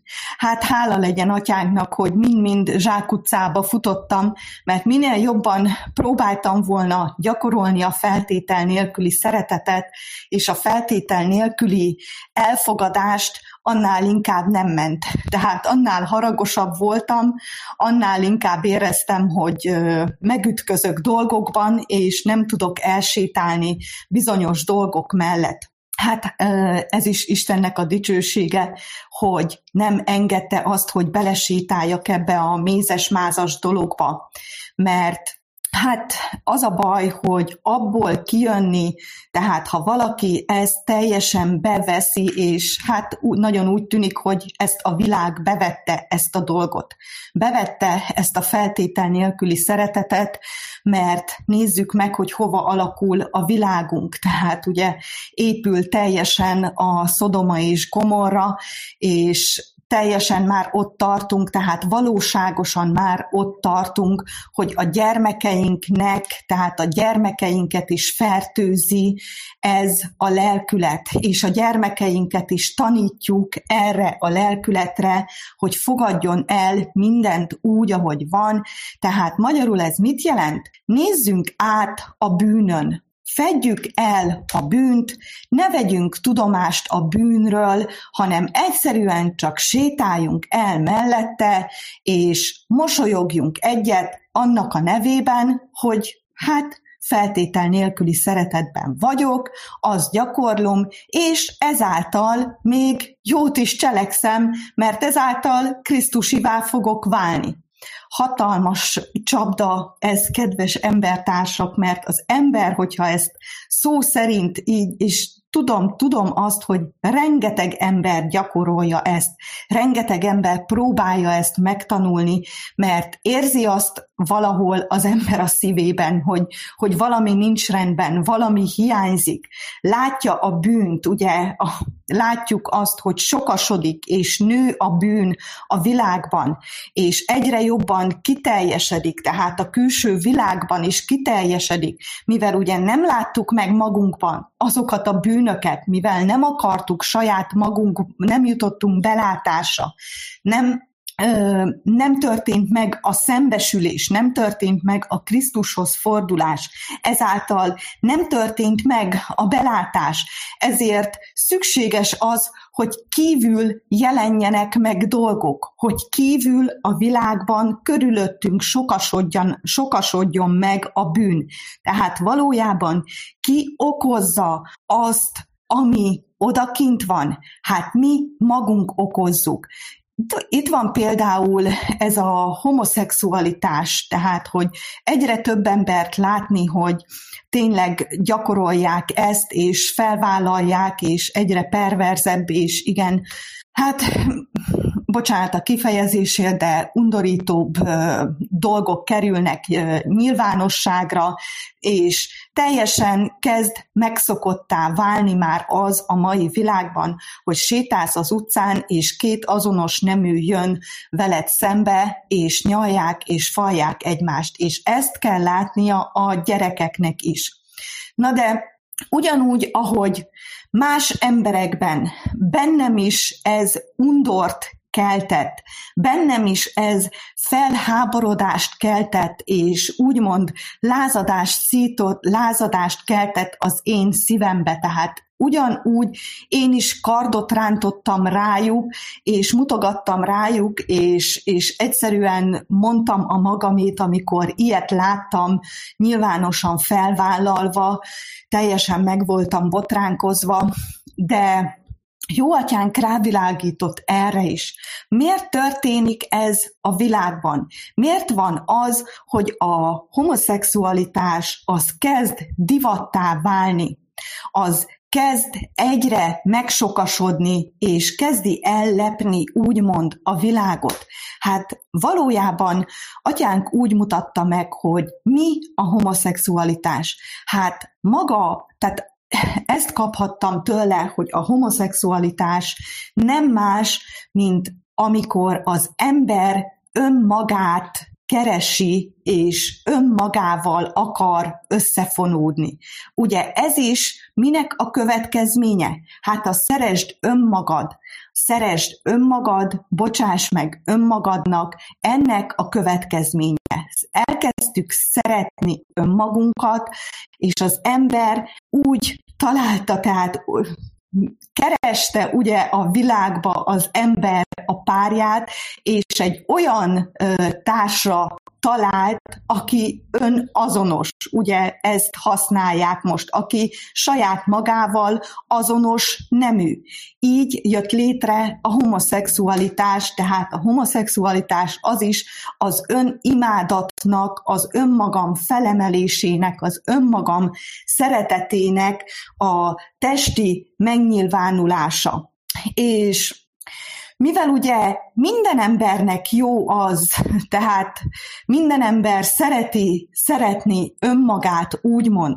hát hála legyen atyánknak, hogy mind-mind zsákutcába futottam, mert minél jobban próbáltam volna gyakorolni a feltétel nélküli szeretetet, és a feltétel nélküli elfogadást, annál inkább nem ment. Tehát annál haragosabb voltam, annál inkább éreztem, hogy megütközök dolgokban, és nem tudok elsétálni bizonyos dolgok mellett. Hát ez is Istennek a dicsősége, hogy nem engedte azt, hogy belesétáljak ebbe a mézes-mázas dologba, mert hát az a baj, hogy abból kijönni, tehát ha valaki ezt teljesen beveszi, és hát nagyon úgy tűnik, hogy ezt a világ bevette ezt a dolgot. Bevette ezt a feltétel nélküli szeretetet, mert nézzük meg, hogy hova alakul a világunk. Tehát ugye épül teljesen a Szodoma és Gomorra, és teljesen már ott tartunk, tehát valóságosan már ott tartunk, hogy a gyermekeinknek, tehát a gyermekeinket is fertőzi ez a lelkület, és a gyermekeinket is tanítjuk erre a lelkületre, hogy fogadjon el mindent úgy, ahogy van. Tehát magyarul ez mit jelent? Nézzünk át a bűnön. Fedjük el a bűnt, ne vegyünk tudomást a bűnről, hanem egyszerűen csak sétáljunk el mellette, és mosolyogjunk egyet annak a nevében, hogy hát feltétel nélküli szeretetben vagyok, azt gyakorlom, és ezáltal még jót is cselekszem, mert ezáltal Krisztusivá fogok válni. Hatalmas csapda ez, kedves embertársak, mert az ember, hogyha ezt szó szerint így, és tudom, tudom azt, hogy rengeteg ember gyakorolja ezt, rengeteg ember próbálja ezt megtanulni, mert érzi azt valahol az ember a szívében, hogy, hogy valami nincs rendben, valami hiányzik. Látja a bűnt, ugye, a, látjuk azt, hogy sokasodik és nő a bűn a világban, és egyre jobban kiteljesedik, tehát a külső világban is kiteljesedik, mivel ugye nem láttuk meg magunkban azokat a bűnöket, mivel nem akartuk saját magunk, nem jutottunk belátásra, nem nem történt meg a szembesülés, nem történt meg a Krisztushoz fordulás, ezáltal nem történt meg a belátás, ezért szükséges az, hogy kívül jelenjenek meg dolgok, hogy kívül a világban körülöttünk sokasodjon, sokasodjon meg a bűn. Tehát valójában ki okozza azt, ami odakint van? Hát mi magunk okozzuk. Itt van például ez a homoszexualitás, tehát, hogy egyre több embert látni, hogy tényleg gyakorolják ezt, és felvállalják, és egyre perverzebb, és igen, hát bocsánat a kifejezésért, de undorítóbb dolgok kerülnek nyilvánosságra, és teljesen kezd megszokottá válni már az a mai világban, hogy sétálsz az utcán, és két azonos nemű jön veled szembe, és nyalják és falják egymást, és ezt kell látnia a gyerekeknek is. Na de ugyanúgy, ahogy más emberekben bennem is ez undort keltett, bennem is ez felháborodást keltett, és úgymond lázadást szított, lázadást keltett az én szívembe, tehát ugyanúgy én is kardot rántottam rájuk, és mutogattam rájuk, és, és egyszerűen mondtam a magamét, amikor ilyet láttam, nyilvánosan felvállalva, teljesen meg voltam botránkozva, de jó atyánk rávilágított erre is. Miért történik ez a világban? Miért van az, hogy a homoszexualitás az kezd divattá válni? Az kezd egyre megsokasodni, és kezdi ellepni úgymond a világot. Hát valójában atyánk úgy mutatta meg, hogy mi a homoszexualitás. Hát maga, tehát ezt kaphattam tőle, hogy a homoszexualitás nem más, mint amikor az ember önmagát keresi, és önmagával akar összefonódni. Ugye ez is minek a következménye? Hát a szeresd önmagad, szeresd önmagad, bocsáss meg önmagadnak, ennek a következménye. Elkezdtük szeretni önmagunkat, és az ember úgy találta, tehát kereste ugye a világba az ember a párját, és egy olyan ö, társra talált, aki önazonos, ugye ezt használják most, aki saját magával azonos nemű. Így jött létre a homoszexualitás, tehát a homoszexualitás az is az önimádatnak, az önmagam felemelésének, az önmagam szeretetének a testi megnyilvánulása. És mivel ugye minden embernek jó az, tehát minden ember szereti szeretni önmagát, úgymond,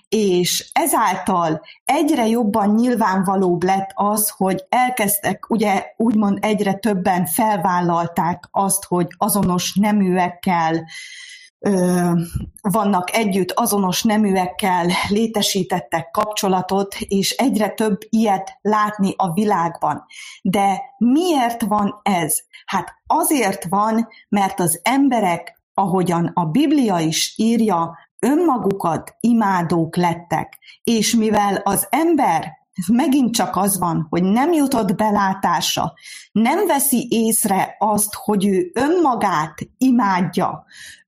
és ezáltal egyre jobban nyilvánvalóbb lett az, hogy elkezdtek, ugye úgymond egyre többen felvállalták azt, hogy azonos neműekkel Ö, vannak együtt, azonos neműekkel létesítettek kapcsolatot, és egyre több ilyet látni a világban. De miért van ez? Hát azért van, mert az emberek, ahogyan a Biblia is írja, önmagukat imádók lettek, és mivel az ember megint csak az van, hogy nem jutott belátásra, nem veszi észre azt, hogy ő önmagát imádja,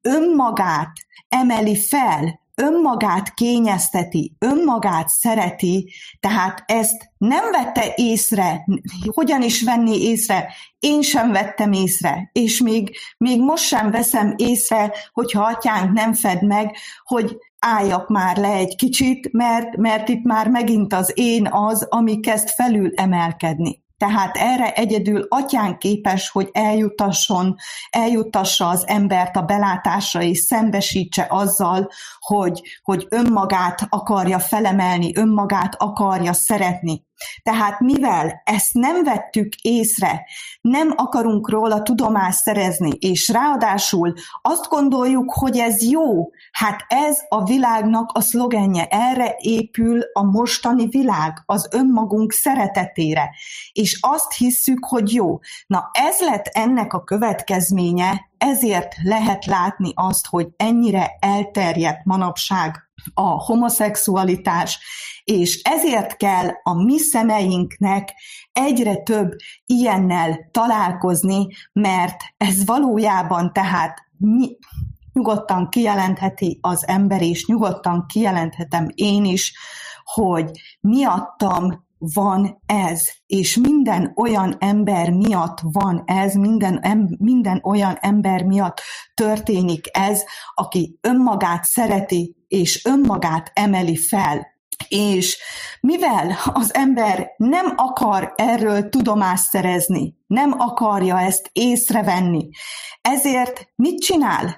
önmagát emeli fel, önmagát kényezteti, önmagát szereti, tehát ezt nem vette észre, hogyan is venni észre, én sem vettem észre, és még, még most sem veszem észre, hogyha atyánk nem fed meg, hogy álljak már le egy kicsit, mert, mert itt már megint az én az, ami kezd felül emelkedni. Tehát erre egyedül atyánk képes, hogy eljutasson, eljutassa az embert a belátásra, és szembesítse azzal, hogy, hogy önmagát akarja felemelni, önmagát akarja szeretni. Tehát mivel ezt nem vettük észre, nem akarunk róla tudomást szerezni, és ráadásul azt gondoljuk, hogy ez jó, hát ez a világnak a szlogenje, erre épül a mostani világ, az önmagunk szeretetére, és azt hisszük, hogy jó. Na ez lett ennek a következménye, ezért lehet látni azt, hogy ennyire elterjedt manapság a homoszexualitás, és ezért kell a mi szemeinknek egyre több ilyennel találkozni, mert ez valójában tehát mi, nyugodtan kijelentheti az ember, és nyugodtan kijelenthetem én is, hogy miattam van ez, és minden olyan ember miatt van ez, minden, em, minden olyan ember miatt történik ez, aki önmagát szereti, és önmagát emeli fel. És mivel az ember nem akar erről tudomást szerezni, nem akarja ezt észrevenni, ezért mit csinál?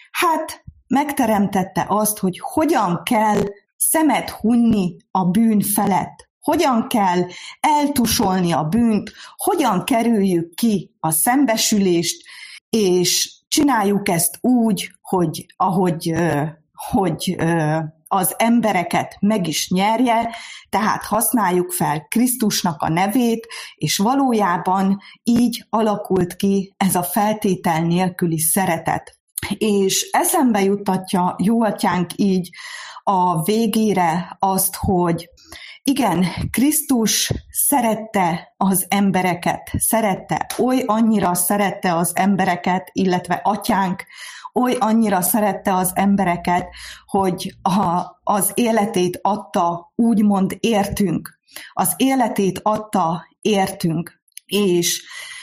Hát megteremtette azt, hogy hogyan kell szemet hunyni a bűn felett, hogyan kell eltusolni a bűnt, hogyan kerüljük ki a szembesülést, és csináljuk ezt úgy, hogy ahogy hogy az embereket meg is nyerje, tehát használjuk fel Krisztusnak a nevét, és valójában így alakult ki ez a feltétel nélküli szeretet. És eszembe juttatja Jóatyánk így a végére azt, hogy igen, Krisztus szerette az embereket, szerette, oly annyira szerette az embereket, illetve Atyánk oly annyira szerette az embereket, hogy a, az életét adta, úgymond értünk. Az életét adta értünk, és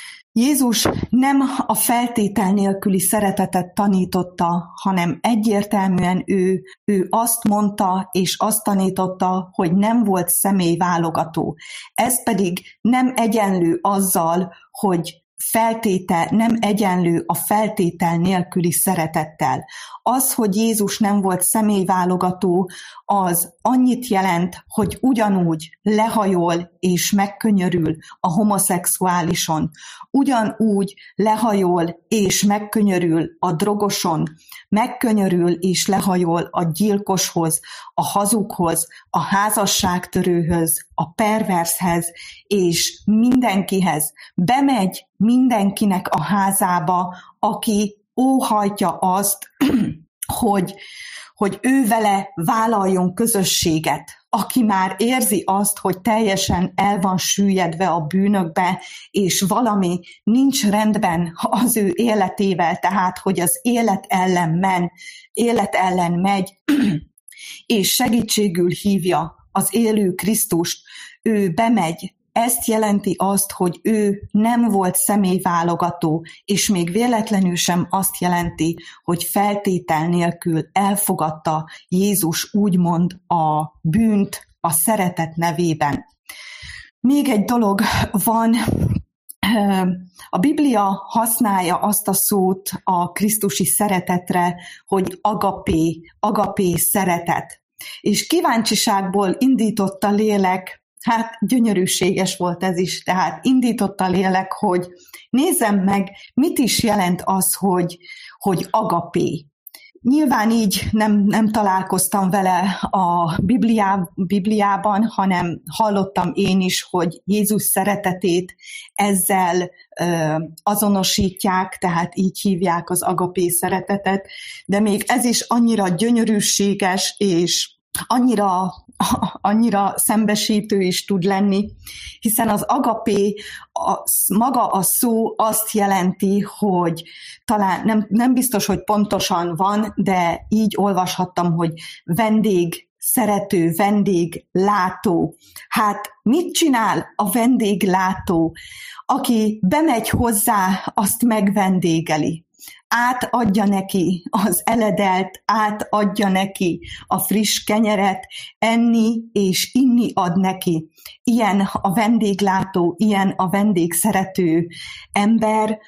Jézus nem a feltétel nélküli szeretetet tanította, hanem egyértelműen ő, ő azt mondta és azt tanította, hogy nem volt személyválogató. Ez pedig nem egyenlő azzal, hogy feltétel, nem egyenlő a feltétel nélküli szeretettel. Az, hogy Jézus nem volt személyválogató, az annyit jelent, hogy ugyanúgy lehajol és megkönyörül a homoszexuálison, ugyanúgy lehajol és megkönyörül a drogoson, megkönyörül és lehajol a gyilkoshoz, a hazughoz, a házasságtörőhöz, a perverzhez és mindenkihez. Bemegy mindenkinek a házába, aki óhajtja azt, hogy, hogy ő vele vállaljon közösséget, aki már érzi azt, hogy teljesen el van süllyedve a bűnökbe, és valami nincs rendben az ő életével, tehát hogy az élet ellen men, élet ellen megy, és segítségül hívja az élő Krisztust, ő bemegy. Ezt jelenti azt, hogy ő nem volt személyválogató, és még véletlenül sem azt jelenti, hogy feltétel nélkül elfogadta Jézus úgymond a bűnt a szeretet nevében. Még egy dolog van, a Biblia használja azt a szót a krisztusi szeretetre, hogy agapé, agapé szeretet. És kíváncsiságból indított a lélek, hát gyönyörűséges volt ez is, tehát indított a lélek, hogy nézzem meg, mit is jelent az, hogy, hogy agapé. Nyilván így nem, nem találkoztam vele a Bibliá, Bibliában, hanem hallottam én is, hogy Jézus szeretetét ezzel ö, azonosítják, tehát így hívják az agapé szeretetet, de még ez is annyira gyönyörűséges és annyira, annyira szembesítő is tud lenni, hiszen az agapé, a, maga a szó azt jelenti, hogy talán nem, nem biztos, hogy pontosan van, de így olvashattam, hogy vendég szerető, vendéglátó. Hát mit csinál a vendéglátó? Aki bemegy hozzá, azt megvendégeli. Átadja neki az eledelt, átadja neki a friss kenyeret, enni és inni ad neki. Ilyen a vendéglátó, ilyen a vendégszerető ember,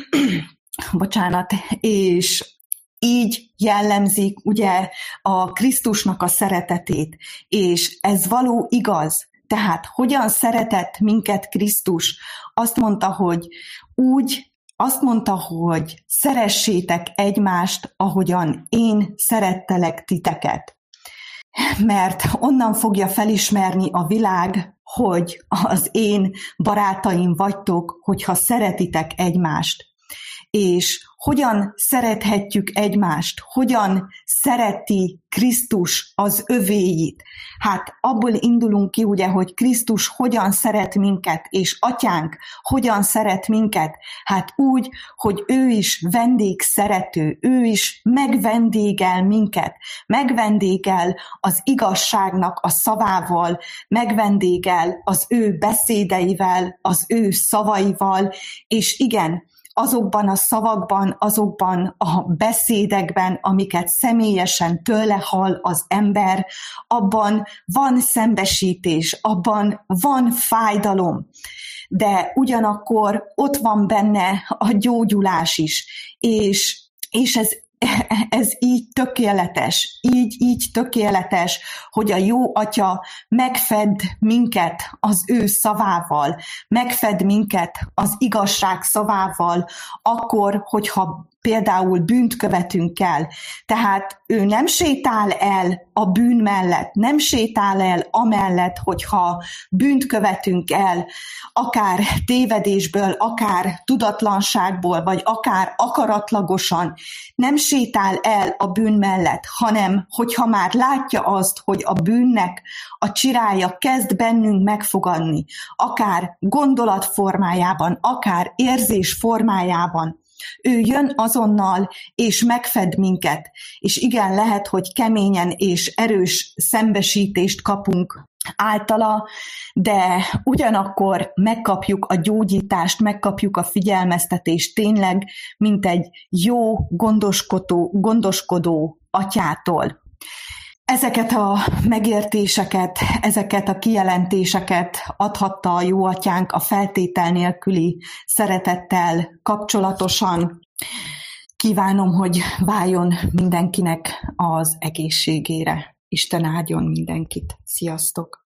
bocsánat, és így jellemzik ugye a Krisztusnak a szeretetét, és ez való igaz. Tehát hogyan szeretett minket Krisztus? Azt mondta, hogy úgy, azt mondta, hogy szeressétek egymást, ahogyan én szerettelek titeket. Mert onnan fogja felismerni a világ, hogy az én barátaim vagytok, hogyha szeretitek egymást. És hogyan szerethetjük egymást, hogyan szereti Krisztus az övéit. Hát abból indulunk ki, ugye, hogy Krisztus hogyan szeret minket, és Atyánk hogyan szeret minket. Hát úgy, hogy ő is vendégszerető, ő is megvendégel minket, megvendégel az igazságnak a szavával, megvendégel az ő beszédeivel, az ő szavaival, és igen, azokban a szavakban, azokban a beszédekben, amiket személyesen tőle hall az ember, abban van szembesítés, abban van fájdalom, de ugyanakkor ott van benne a gyógyulás is, és, és ez Ez így tökéletes, így, így tökéletes, hogy a jó Atya megfed minket az ő szavával, megfed minket az igazság szavával, akkor, hogyha például bűnt követünk el. Tehát ő nem sétál el a bűn mellett, nem sétál el amellett, hogyha bűnt követünk el, akár tévedésből, akár tudatlanságból, vagy akár akaratlagosan, nem sétál el a bűn mellett, hanem hogyha már látja azt, hogy a bűnnek a csirája kezd bennünk megfogadni, akár gondolat formájában, akár érzés formájában, ő jön azonnal, és megfed minket, és igen, lehet, hogy keményen és erős szembesítést kapunk általa, de ugyanakkor megkapjuk a gyógyítást, megkapjuk a figyelmeztetést tényleg, mint egy jó gondoskodó, gondoskodó atyától. Ezeket a megértéseket, ezeket a kijelentéseket adhatta a jó atyánk a feltétel nélküli szeretettel kapcsolatosan. Kívánom, hogy váljon mindenkinek az egészségére. Isten áldjon mindenkit. Sziasztok!